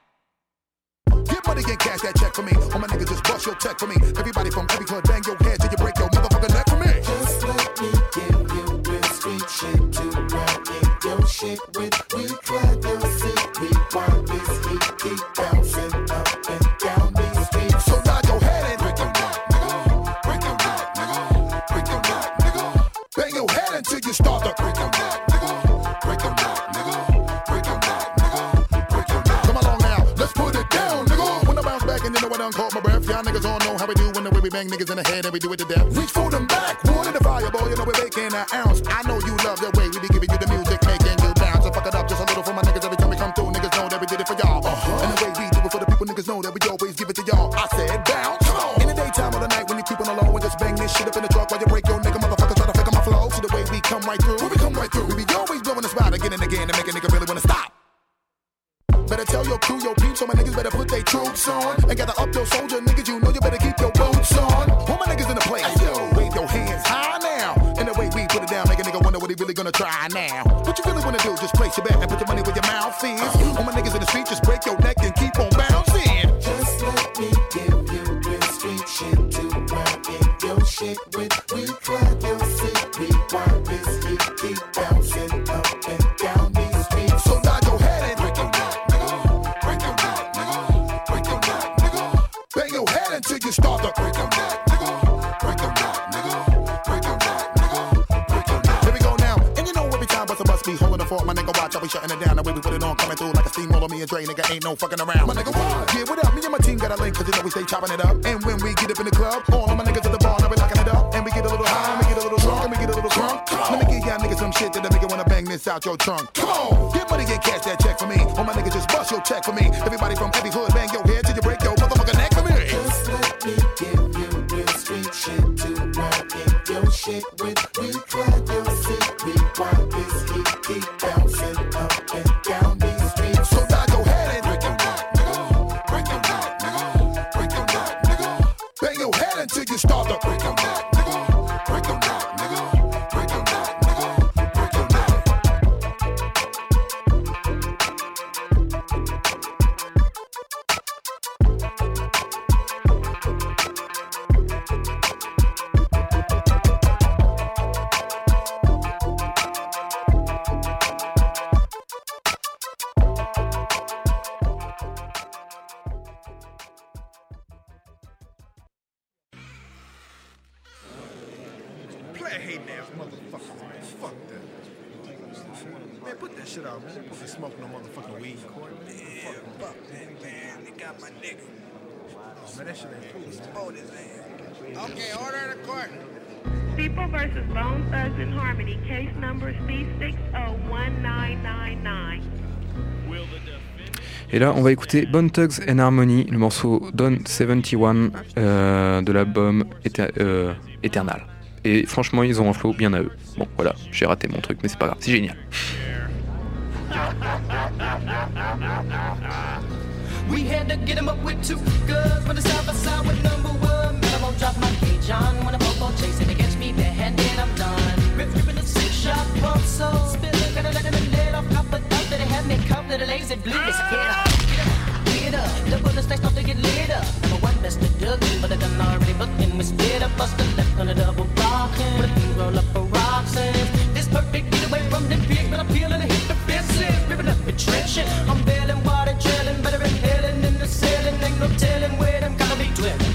Get money and cash that check for me. All my niggas just bust your check for me. Everybody from every club bang your head till you break your motherfucking neck for me. Just let me give you real street shit to ride in your shit with. We try your seat, we want this heat, keep bouncing up and down these streets. So nod your head and break your neck, nigga. Break your neck, nigga. Break your neck, nigga. Bang your head until you start to break your neck, nigga. Break your neck, nigga. Break your neck, nigga. Break your neck. Come along now, let's put it down, nigga. When I bounce back and you know I done caught my breath. Y'all niggas all know how we do when the way we bang niggas in the head and we do it to death. Reach for them back, water the fire, boy. You know we're making an ounce. I know you love the way we be giving you the music, making you bounce. So fuck it up just a little for my niggas every time we come through. Niggas know that we did it for y'all. Uh-huh. And the way we do it for the people, niggas know that we always give it to y'all. I said bounce. Come on. In the daytime or the night when you keep on the low and just bang this shit up in the truck while you break your nigga motherfuckers try to fake on my flow. See the way we come right through. When we come right through, we be always blowing the spot again and again to make a nigga really wanna stop. Better tell your crew, your peeps, so my niggas better put their troops on. And gather up your soldier niggas, you know you better keep your boots on. All my niggas in the place, yo, wave your hands high now. And the way we put it down, make a nigga wonder what he really gonna try now. What you really wanna do, just place your bet and put your money where your mouth is. All my niggas in the street, just break your neck and keep on bouncing. Just let me give you real street shit to ride in your shit with. We try your seat, we want this heat, keep bouncing up and down these streets. So nod your head and break your neck, nigga. Break your neck, nigga. Break your neck, nigga. Bang your head until you start to break your neck, nigga. Break your neck, nigga. Break your neck, nigga. Break your neck. Here we go now. And you know every time bust a bus be holding the fort, my nigga watch, I'll be shutting it down. The way we put it on, coming through like a steamroller. Me and Dre, nigga, ain't no fucking around. My nigga, what? Yeah, what up? Me and my team got a link, cause you know we stay chopping it up. And when we get up in the club, all of my niggas at the bar, now we locking it up. And we get a little high, and we get a little drunk, and we get a little drunk. Let me give y'all niggas some shit that make you wanna bang this out your trunk. Come on, get money, get cash that check for me. All my niggas just bust your check for me. Everybody from every hood, bang your head till you break your motherfucking neck for me. Just let me give you real street shit to ride in your shit with. We try your seat, we want this heat, keep bouncing up and down these streets. So nod your head and break your neck, nigga. Break your neck, nigga. Break your neck, nigga. Bang your head until you start to break your neck, nigga. Break your neck, nigga. Break your neck, nigga. Break your neck. Play hating ass motherfuckers, man. Fuck that. Man, put that shit out, man. They supposed to smoke no motherfucking weed. Yeah, fuck that, man. They got my nigga. Oh, man, that shit ain't cool. Explode his ass. Okay, order in the court. People versus Bone Thugs and Harmony, case number C six zero one nine nine nine. Et là, on va écouter Bone Thugs and Harmony, le morceau Don soixante et un euh, de l'album Éter- euh, Eternal. Et franchement, ils ont un flow bien à eux. Bon, voilà, j'ai raté mon truc, mais c'est pas grave, c'est génial. We had to get him up with two guns for the side by side with number one. Man, I won't drop my cage on when I'm up chasing against me, barehanded, I'm done. Rip, ripping the six shot pump, so spilling, gotta let him in lead off, cop a thump that had me cup, little lazy bleed. It's get up, get up, the bullets they start to get lit up. Number one, Mister Dougie, but the gun already booked and we split up, bust the left on the double block, and put a roll up for rocks, and this perfect get away from them pigs, but I'm peeling and hit the fences, ripping up the trenching, I'm bailing, water trailing, better inhaling in the ceiling, ain't no telling where them gotta be dwelling.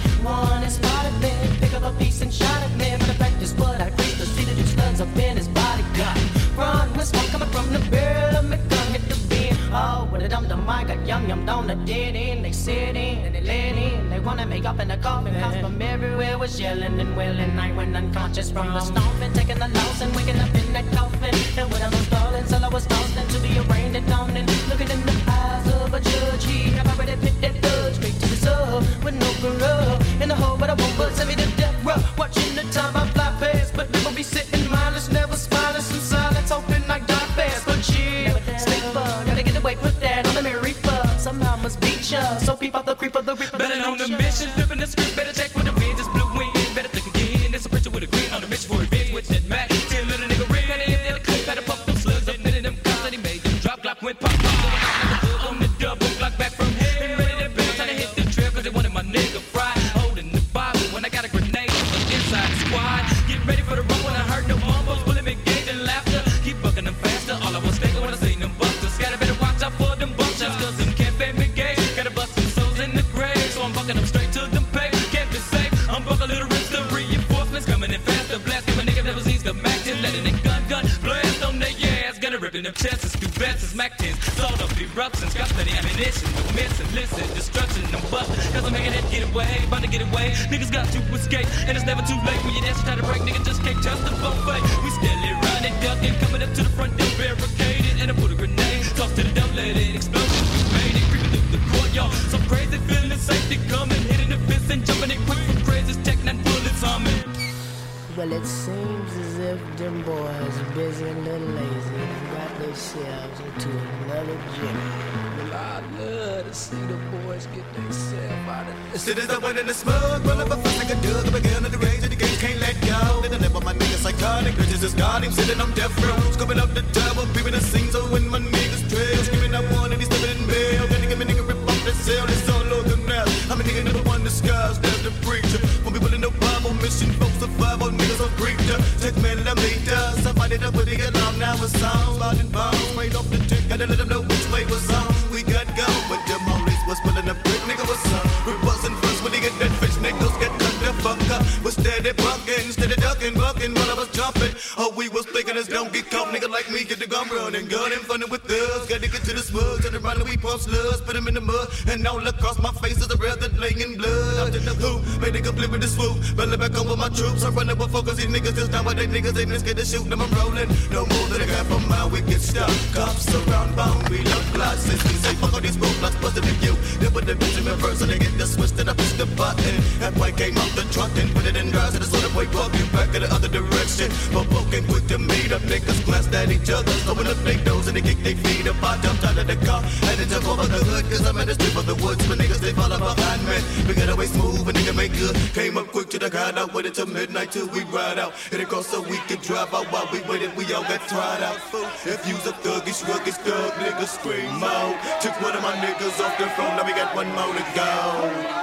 yum yum on the dead end. They sit in and they let in. They wanna make up in the coffin. Comes from everywhere was yelling and wailing. I went unconscious from the stomping, taking the loss and waking up in that coffin. And when I was stalling, till I was tossing to be arraigned and dawning. Looking in the eyes of a judge, he have already picked that judge straight to the sub with no corrupt in the hole, but I won't but send me to death row. Watching the time I fly past, but people be sitting mindless, never smiling, some silence, hoping I die fast. But chill, stay fun, gotta get away, put that on the mirror reaper. Somehow must beat ya, so peep out the creeper, the reaper. Better on the mission, flipping the script, better check with the wind, just blue wind. Better think again, there's a preacher with a grin on the mission for revenge with that Mac. Till little nigga ring, and he hit the clip, had to pump them slugs up in them guns, and he made them drop, Glock went pop, pop, going out like a bug on the double, Glock back from hell. Been ready to build, trying to hit the trail, cause they wanted my nigga fried. Holding the Bible when I got a grenade on the inside squad. Get ready for the run when I heard no mumbles, pulling me gauge and laughter. Keep bucking them faster, all I was thinking when I seen them busters. Gotta better watch out for them bump shots, cause them can't bend me gauge. Gotta bust them souls in the grave, so I'm bucking them straight to them pay. Can't be safe, I'm bucking little rips, the reinforcements coming in faster. Blast, give a nigga never sees the Mac ten, letting it gun gun blast on their ass. Gonna rip in them chests, do vests, Mac tens, sawed up eruptions, got plenty ammunition, no missing, listen, destruction, I'm busting, cause I'm making it get away, bound to get away. Niggas got to escape, and it's never too late when you dance and try to break, nigga just can't touch the buffet. We steadily running, ducking, coming up to the front door, barricaded, and I put a grenade, toss to the door, let it explode. We made it, creeping through the courtyard, so crazy, feeling safety coming, hitting the fist and jumping it quick from crazy, tech nine bullets on me. Well, it seems as if them boys are busy and a little lazy and got themselves into another jam. Well, I'd love to see the boys get themselves out of this. Cities up in the smoke, roll up a fist like a dug, up again at the range of the game, can't let go. They don't live on my niggas psychotic, bitches just got him sitting on death row. Scooping up the double, peeping the scene, so when my niggas trail, screaming up one and he's stepping in bail. Then give me nigga rip off the cell, it's all over now. I'm a nigga number one disguise, there's the preacher. When people in the Bible mission, folks survive on niggas on preacher. Take man and I made us, I fight it up with the alarm, now it's sound. Loud and bound, straight off the tick, gotta let them know which way was on. We got go, but them always was pulling up quick, nigga was on. We wasn't first when they get that fish, niggas get cut the fuck up. Was steady bucking, steady ducking, bucking while I was jumping. All we was thinking is don't get caught, nigga like me, get the gun running, gun in front of with us. Gotta get to the smug, turn around and we pump slugs, put them in the mud, and all across my face is a red that laying in blood. Out in the hoop, made nigga flip with the swoop, belly back on with my troops. I run up with focus, these niggas just down with they niggas, they scared to shoot them, I'm rolling. No more than a half a mile, we get stuck. Cops around, bound, we look glasses. We say fuck all these roadblocks, busted in you. They put the bitch in reverse, so they get the switch, then I push the button. That boy came out the truck and put it in drive, so the soda boy walking back in the other direction. But walking quick to meet up, niggas glanced at each other, throwing up their nose and they kick their feet up. I jumped out of the car, and they jump over the hood, cause I'm in the strip of the woods. But niggas, they follow behind me. We get away smooth, and nigga make good. Came up quick to the crowd, I waited till midnight till we ride out. Hit it cross so we could drive out while we waited, we all got tried out. If you's a thuggish, ruggish thug, niggas scream out. Took one of my niggas off the throne, now we got one more to go.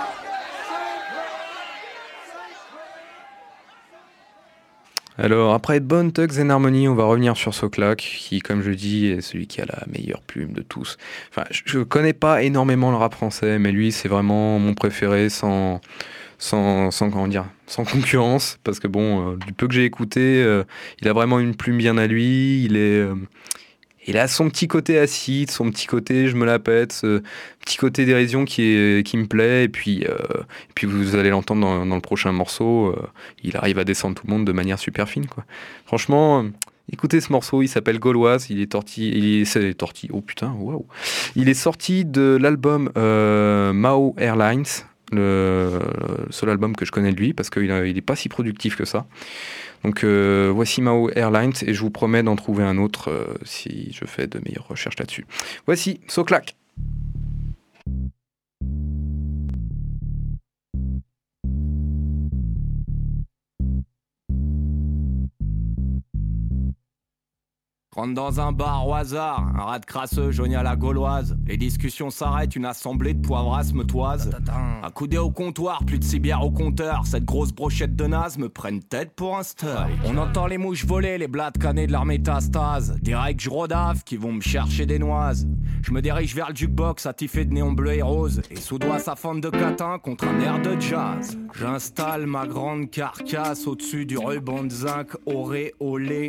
Alors, après Bone Thugs and Harmony, on va revenir sur Soclac, qui, comme je dis, est celui qui a la meilleure plume de tous. Enfin, je ne connais pas énormément le rap français, mais lui, c'est vraiment mon préféré sans, sans, sans, comment dire, sans concurrence, parce que bon, euh, du peu que j'ai écouté, euh, il a vraiment une plume bien à lui, il est... Euh, Il a son petit côté acide, son petit côté je me la pète, ce petit côté dérision qui, est, qui me plaît. Et puis, euh, et puis vous allez l'entendre dans, dans le prochain morceau, euh, il arrive à descendre tout le monde de manière super fine, quoi. Franchement, écoutez ce morceau, il s'appelle Gauloise, il est sorti, il est, c'est sorti, oh putain, waouh, il est sorti de l'album euh, Mao Airlines, le, le seul album que je connais de lui, parce qu'il n'est pas si productif que ça. Donc euh, voici Mao Airlines et je vous promets d'en trouver un autre euh, si je fais de meilleures recherches là-dessus. Voici Soclac. Rentre dans un bar au hasard, un rat de crasseux jauni à la gauloise. Les discussions s'arrêtent, une assemblée de poivrasses me toise. Accoudé au comptoir, plus de six bières au compteur. Cette grosse brochette de naze me prenne tête pour un steak. On entend les mouches voler, les blattes cannées de leur métastase. Direct je rodave, qui vont me chercher des noises. Je me dirige vers le jukebox, attifé de néon bleu et rose. Et soudoie sa fente de catin contre un air de jazz. J'installe ma grande carcasse au-dessus du ruban de zinc auréolé.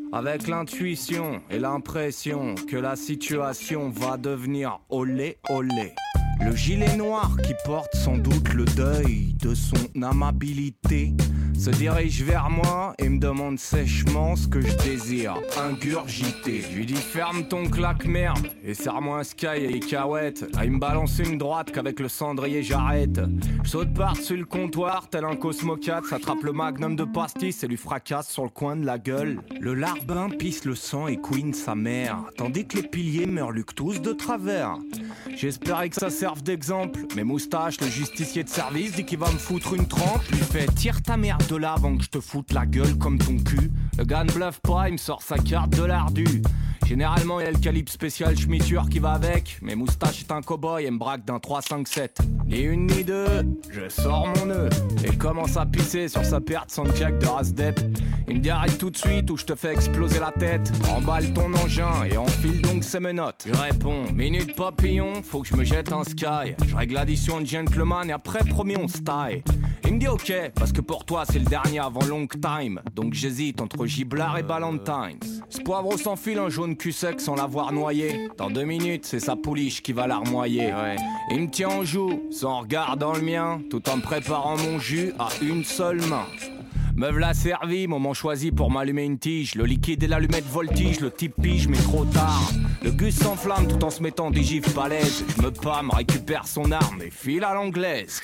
avec l'intuition et l'impression que la situation va devenir olé olé. Le gilet noir qui porte sans doute le deuil de son amabilité se dirige vers moi et me demande sèchement ce que je désire ingurgiter. Je lui dis ferme ton claque-merde et serre-moi un sky et les cahuètes. Là il me balance une droite qu'avec le cendrier j'arrête. Je saute par-dessus le comptoir tel un Cosmo quatre, s'attrape le magnum de pastis et lui fracasse sur le coin de la gueule. Le larbin pisse le sang et couine sa mère, tandis que les piliers meurluquent tous de travers. J'espérais que ça serve d'exemple. Mes moustaches, le justicier de service dit qu'il va me foutre une trempe. Lui fait tire ta merde de là avant que je te foute la gueule comme ton cul. Le gars ne bluffe pas, il me sort sa carte de l'ardu. Généralement il y a le calibre spécial schmitture qui va avec. Mes moustaches est un cow-boy et me braque d'un trois cinq sept. Ni une ni deux, je sors mon nœud et commence à pisser sur sa perte sans jack de Rasdep. Il me dit arrête tout de suite ou je te fais exploser la tête. Emballe ton engin et enfile donc ses menottes. Je réponds minute papillon, faut que je me jette un sky. Je règle l'addition de gentleman et après promis on se taille. Il me dit ok, parce que pour toi c'est le dernier avant long time. Donc j'hésite entre Giblard et Ballantines. Ce poivreau s'enfile un jaune cul sec sans l'avoir noyé. Dans deux minutes c'est sa pouliche qui va la remoyer. Ouais. Il me tient en joue, son regard dans le mien, tout en me préparant mon jus à une seule main. Me v'là servi, moment choisi pour m'allumer une tige. Le liquide et l'allumette voltige, le type pige mais trop tard. Le gus s'enflamme tout en se mettant des gifs balèzes. Je me pâme, récupère son arme et file à l'anglaise.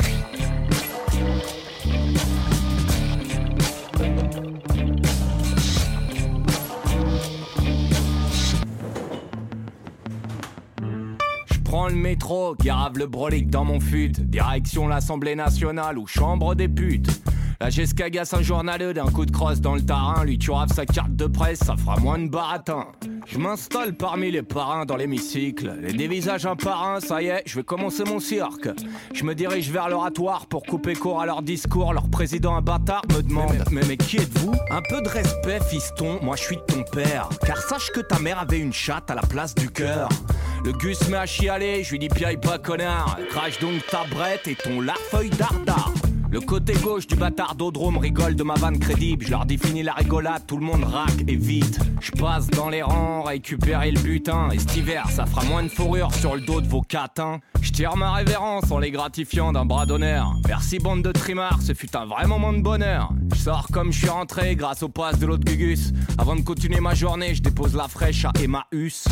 Prends le métro, garave le brolic dans mon fut. Direction l'Assemblée nationale ou chambre des putes. Là j'escagasse un journaleux d'un coup de crosse dans le tarin. Lui turave sa carte de presse, ça fera moins de baratin. Je m'installe parmi les parrains dans l'hémicycle. Les dévisages un par un, ça y est, je vais commencer mon cirque. Je me dirige vers l'oratoire pour couper court à leur discours. Leur président un bâtard me demande mais, mais, mais qui êtes-vous? Un peu de respect fiston, moi je suis de ton père. Car sache que ta mère avait une chatte à la place du cœur. Le Gus met à chialer, je lui dis piaille pas connard. Crache donc ta brette et ton larfeuille dardard. Le côté gauche du bâtard d'Odrome rigole de ma vanne crédible. Je leur définis la rigolade, tout le monde raque et vite. Je passe dans les rangs, récupérer le butin. Et cet hiver, ça fera moins de fourrure sur le dos de vos catins. Je tire ma révérence en les gratifiant d'un bras d'honneur. Merci bande de trimards, ce fut un vrai moment de bonheur. Je sors comme je suis rentré grâce au pass de l'autre Gugus. Avant de continuer ma journée, je dépose la fraîche à Emmaüs.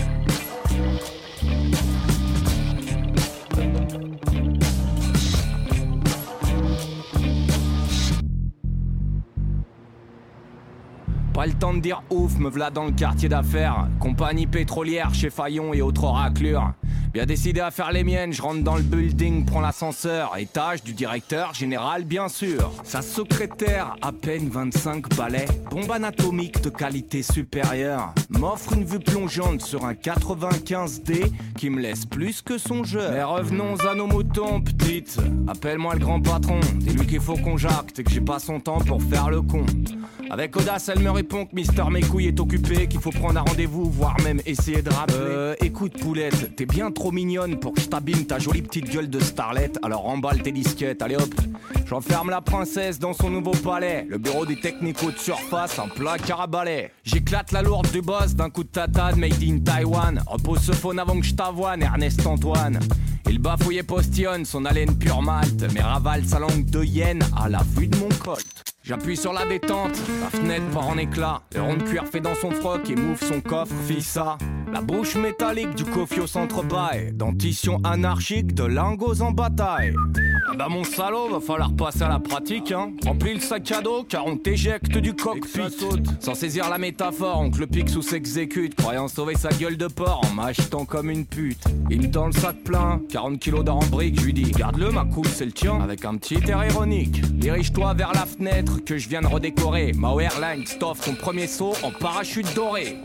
Pas le temps de dire ouf, me v'là dans le quartier d'affaires. Compagnie pétrolière chez Fayon et autres raclures. Bien décidé à faire les miennes, je rentre dans le building, prends l'ascenseur. Étage du directeur général bien sûr. Sa secrétaire, à peine vingt-cinq balais. Bombe anatomique de qualité supérieure. M'offre une vue plongeante sur un quatre-vingt-quinze D qui me laisse plus que songeur. Mais revenons à nos moutons, petite. Appelle-moi le grand patron. Dis-lui qu'il faut qu'on jacte et que j'ai pas son temps pour faire le con. Avec audace, elle me répond que Mister Mécouille est occupé, qu'il faut prendre un rendez-vous, voire même essayer de rappeler. Euh, écoute poulette, t'es bien trop mignonne pour que je t'abîme ta jolie petite gueule de starlette. Alors emballe tes disquettes, allez hop. J'enferme la princesse dans son nouveau palais. Le bureau des technicaux de surface, un placard à balai. J'éclate la lourde du boss d'un coup de tatane made in Taiwan. Repose ce phone avant que je t'avoine, Ernest Antoine. Il bafouille et postillonne son haleine pure malte, mais ravale sa langue de hyène à la vue de mon colt. J'appuie sur la détente, la fenêtre part en éclat. Le rond de cuir fait dans son froc et mouffe son coffre, fit ça. La bouche métallique du coffre au centre-bail, dentition anarchique de lingots en bataille. Ah bah mon salaud, va falloir passer à la pratique hein. Remplis le sac à dos car on t'éjecte du cockpit. Sans saisir la métaphore, oncle Picsou s'exécute, croyant sauver sa gueule de porc en m'achetant comme une pute. Il me tend le sac plein, quarante kilos d'or en brique, je lui dis garde-le ma couille c'est le tien, avec un petit air ironique. Dirige-toi vers la fenêtre que je viens de redécorer. Mao Airlines t'offre ton premier saut en parachute doré.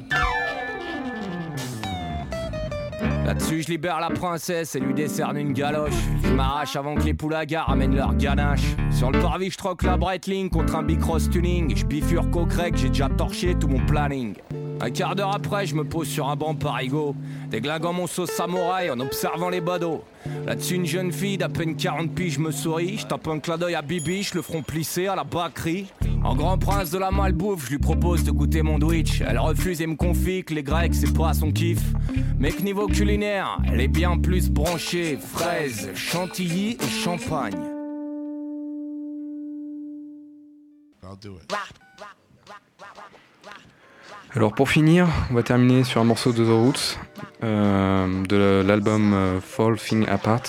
Là-dessus, je libère la princesse et lui décerne une galoche. Je m'arrache avant que les poules à gare amènent leur ganache. Sur le parvis, je troque la Breitling contre un Bicross tuning. Je bifurque au grec, j'ai déjà torché tout mon planning. Un quart d'heure après, je me pose sur un banc parigo, déglinguant mon sauce samouraï en observant les badauds. Là-dessus, une jeune fille d'à peine quarante piges me sourit. Je tape un clin d'œil à Bibiche, le front plissé à la bacrie. En grand prince de la malbouffe, je lui propose de goûter mon Twitch. Elle refuse et me confie que les Grecs c'est pas son kiff. Mais que niveau culinaire, elle est bien plus branchée. Fraises, chantilly et champagne. I'll do it. Alors pour finir, on va terminer sur un morceau de The Roots, euh, de l'album euh, Falling Apart.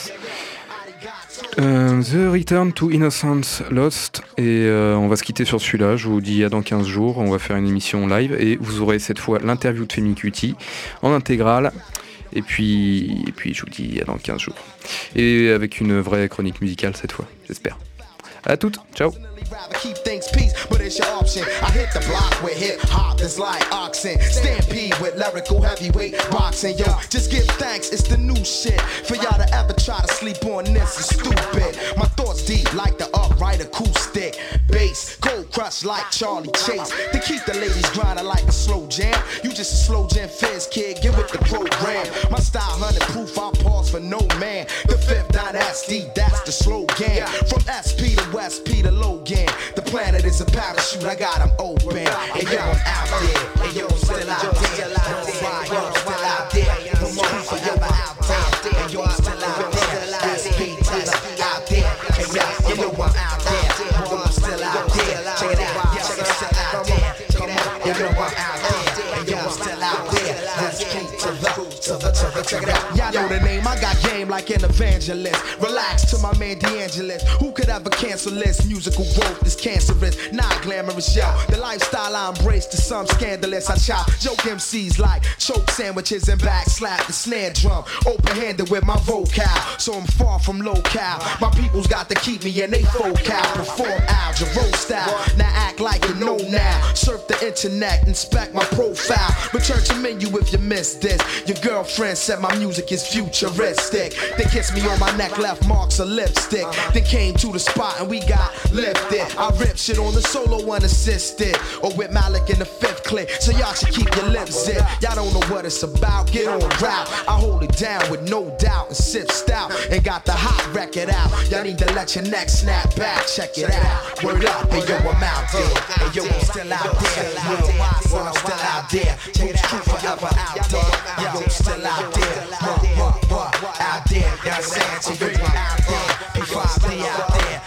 Euh, The Return to Innocence Lost, et euh, on va se quitter sur celui-là. Je vous dis à dans quinze jours, on va faire une émission live et vous aurez cette fois l'interview de Femi Kuti en intégrale, et puis, et puis je vous dis à dans quinze jours, et avec une vraie chronique musicale cette fois, j'espère. À toutes, ciao. Rather keep things peace, but it's your option. I hit the block with hip hop that's like oxen. Stampede with lyrical heavyweight boxing. Yo, just give thanks, it's the new shit. For y'all to ever try to sleep on this is stupid. My thoughts deep like the upright acoustic bass. Cold crush like Charlie Chase. They keep the ladies grinding like a slow jam. You just a slow jam fizz kid, get with the program. My style hundred proof, I'll pause for no man. The fifth dynasty, that's the slogan. From S P to West P to Logan. The planet is a parachute, I got them open. And yo, I'm out there. And yo, I'm still out there. Yo, I'm still out there. The money forever out there. And yo, I'm still out there. S P test out there. And yo, I'm out there. Yo, I'm still out there. Check it out. Yo, I'm still out there. Come on. Yo, I'm out there. And yo, I'm still out there. S P to the, to the, to the, check it out. Y'all know the name, I got game like an evangelist. Relax to my man DeAngelis. Who could ever cancel this? Musical growth is cancerous, not glamorous, yo. The lifestyle I embrace to some scandalous. I chop joke M Cs like choke sandwiches and back slap the snare drum. Open-handed with my vocal, so I'm far from local. My people's got to keep me in they focal. Perform Al Jarreau style. Now act like you know now. Surf the internet, inspect my profile. Return to menu if you missed this. Your girlfriend said my music is futuristic. They kissed me on my neck, left marks of lipstick. Then came to the spot and we got lifted. I rip shit on the solo unassisted, or with Malik in the fifth click. So y'all should keep your lips zipped. Y'all don't know what it's about. Get on route. I hold it down with no doubt and sip stout and got the hot record out. Y'all need to let your neck snap back. Check it out. Word up, and yo, I'm out there. And yo, I'm still out there. Worldwide, so I'm still out there. Roots crew forever out there. Yo, I'm still out there. What, what, what? Out there. Y'all saying to you, out there. P five D out there.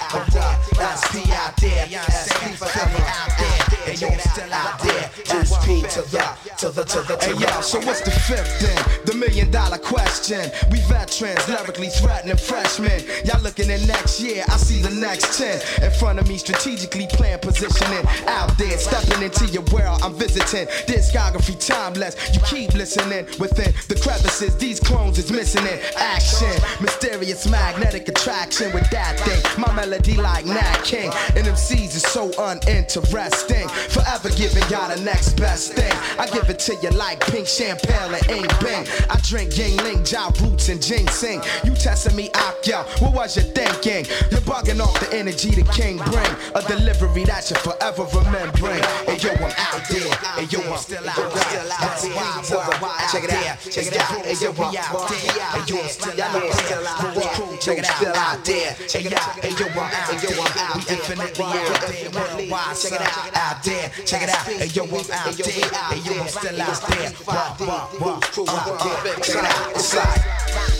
S P out there. S P forever out there. And yo, I'm still out there. S P to the, to the, to the, to the. Hey, yo, so what's the fifth then? The million dollar question. We veterans, lyrically threatening freshmen. Y'all looking at next year, I see the next ten. In front of me, strategically plan positioning. Out there, stepping into your world, I'm visiting. Discography timeless, you keep listening. Within the crevices, these clones is missing in action. Mysterious magnetic attraction with that thing. My melody like Nat King. And M Cs is so uninteresting. Forever giving y'all the next best thing. I give it to you like pink champagne and ain't bang. I drink Yingling, Ja Roots and ginseng. You testing me out, yo, what was you thinking? You're bugging off the energy the king bring. A delivery that you forever remembering. And yo, I'm out there. And yo, I'm still out there. That's why, check it out. Check it out. And yo, we out there. And yo, I'm still out there. Check it out. Still out there. Check it out. And yo, I'm out there. We infinitely out there. Worldwide, check it out. Out there. Check it out. And yo, I'm out there. And yo, I'm still out there. Check it out. It's like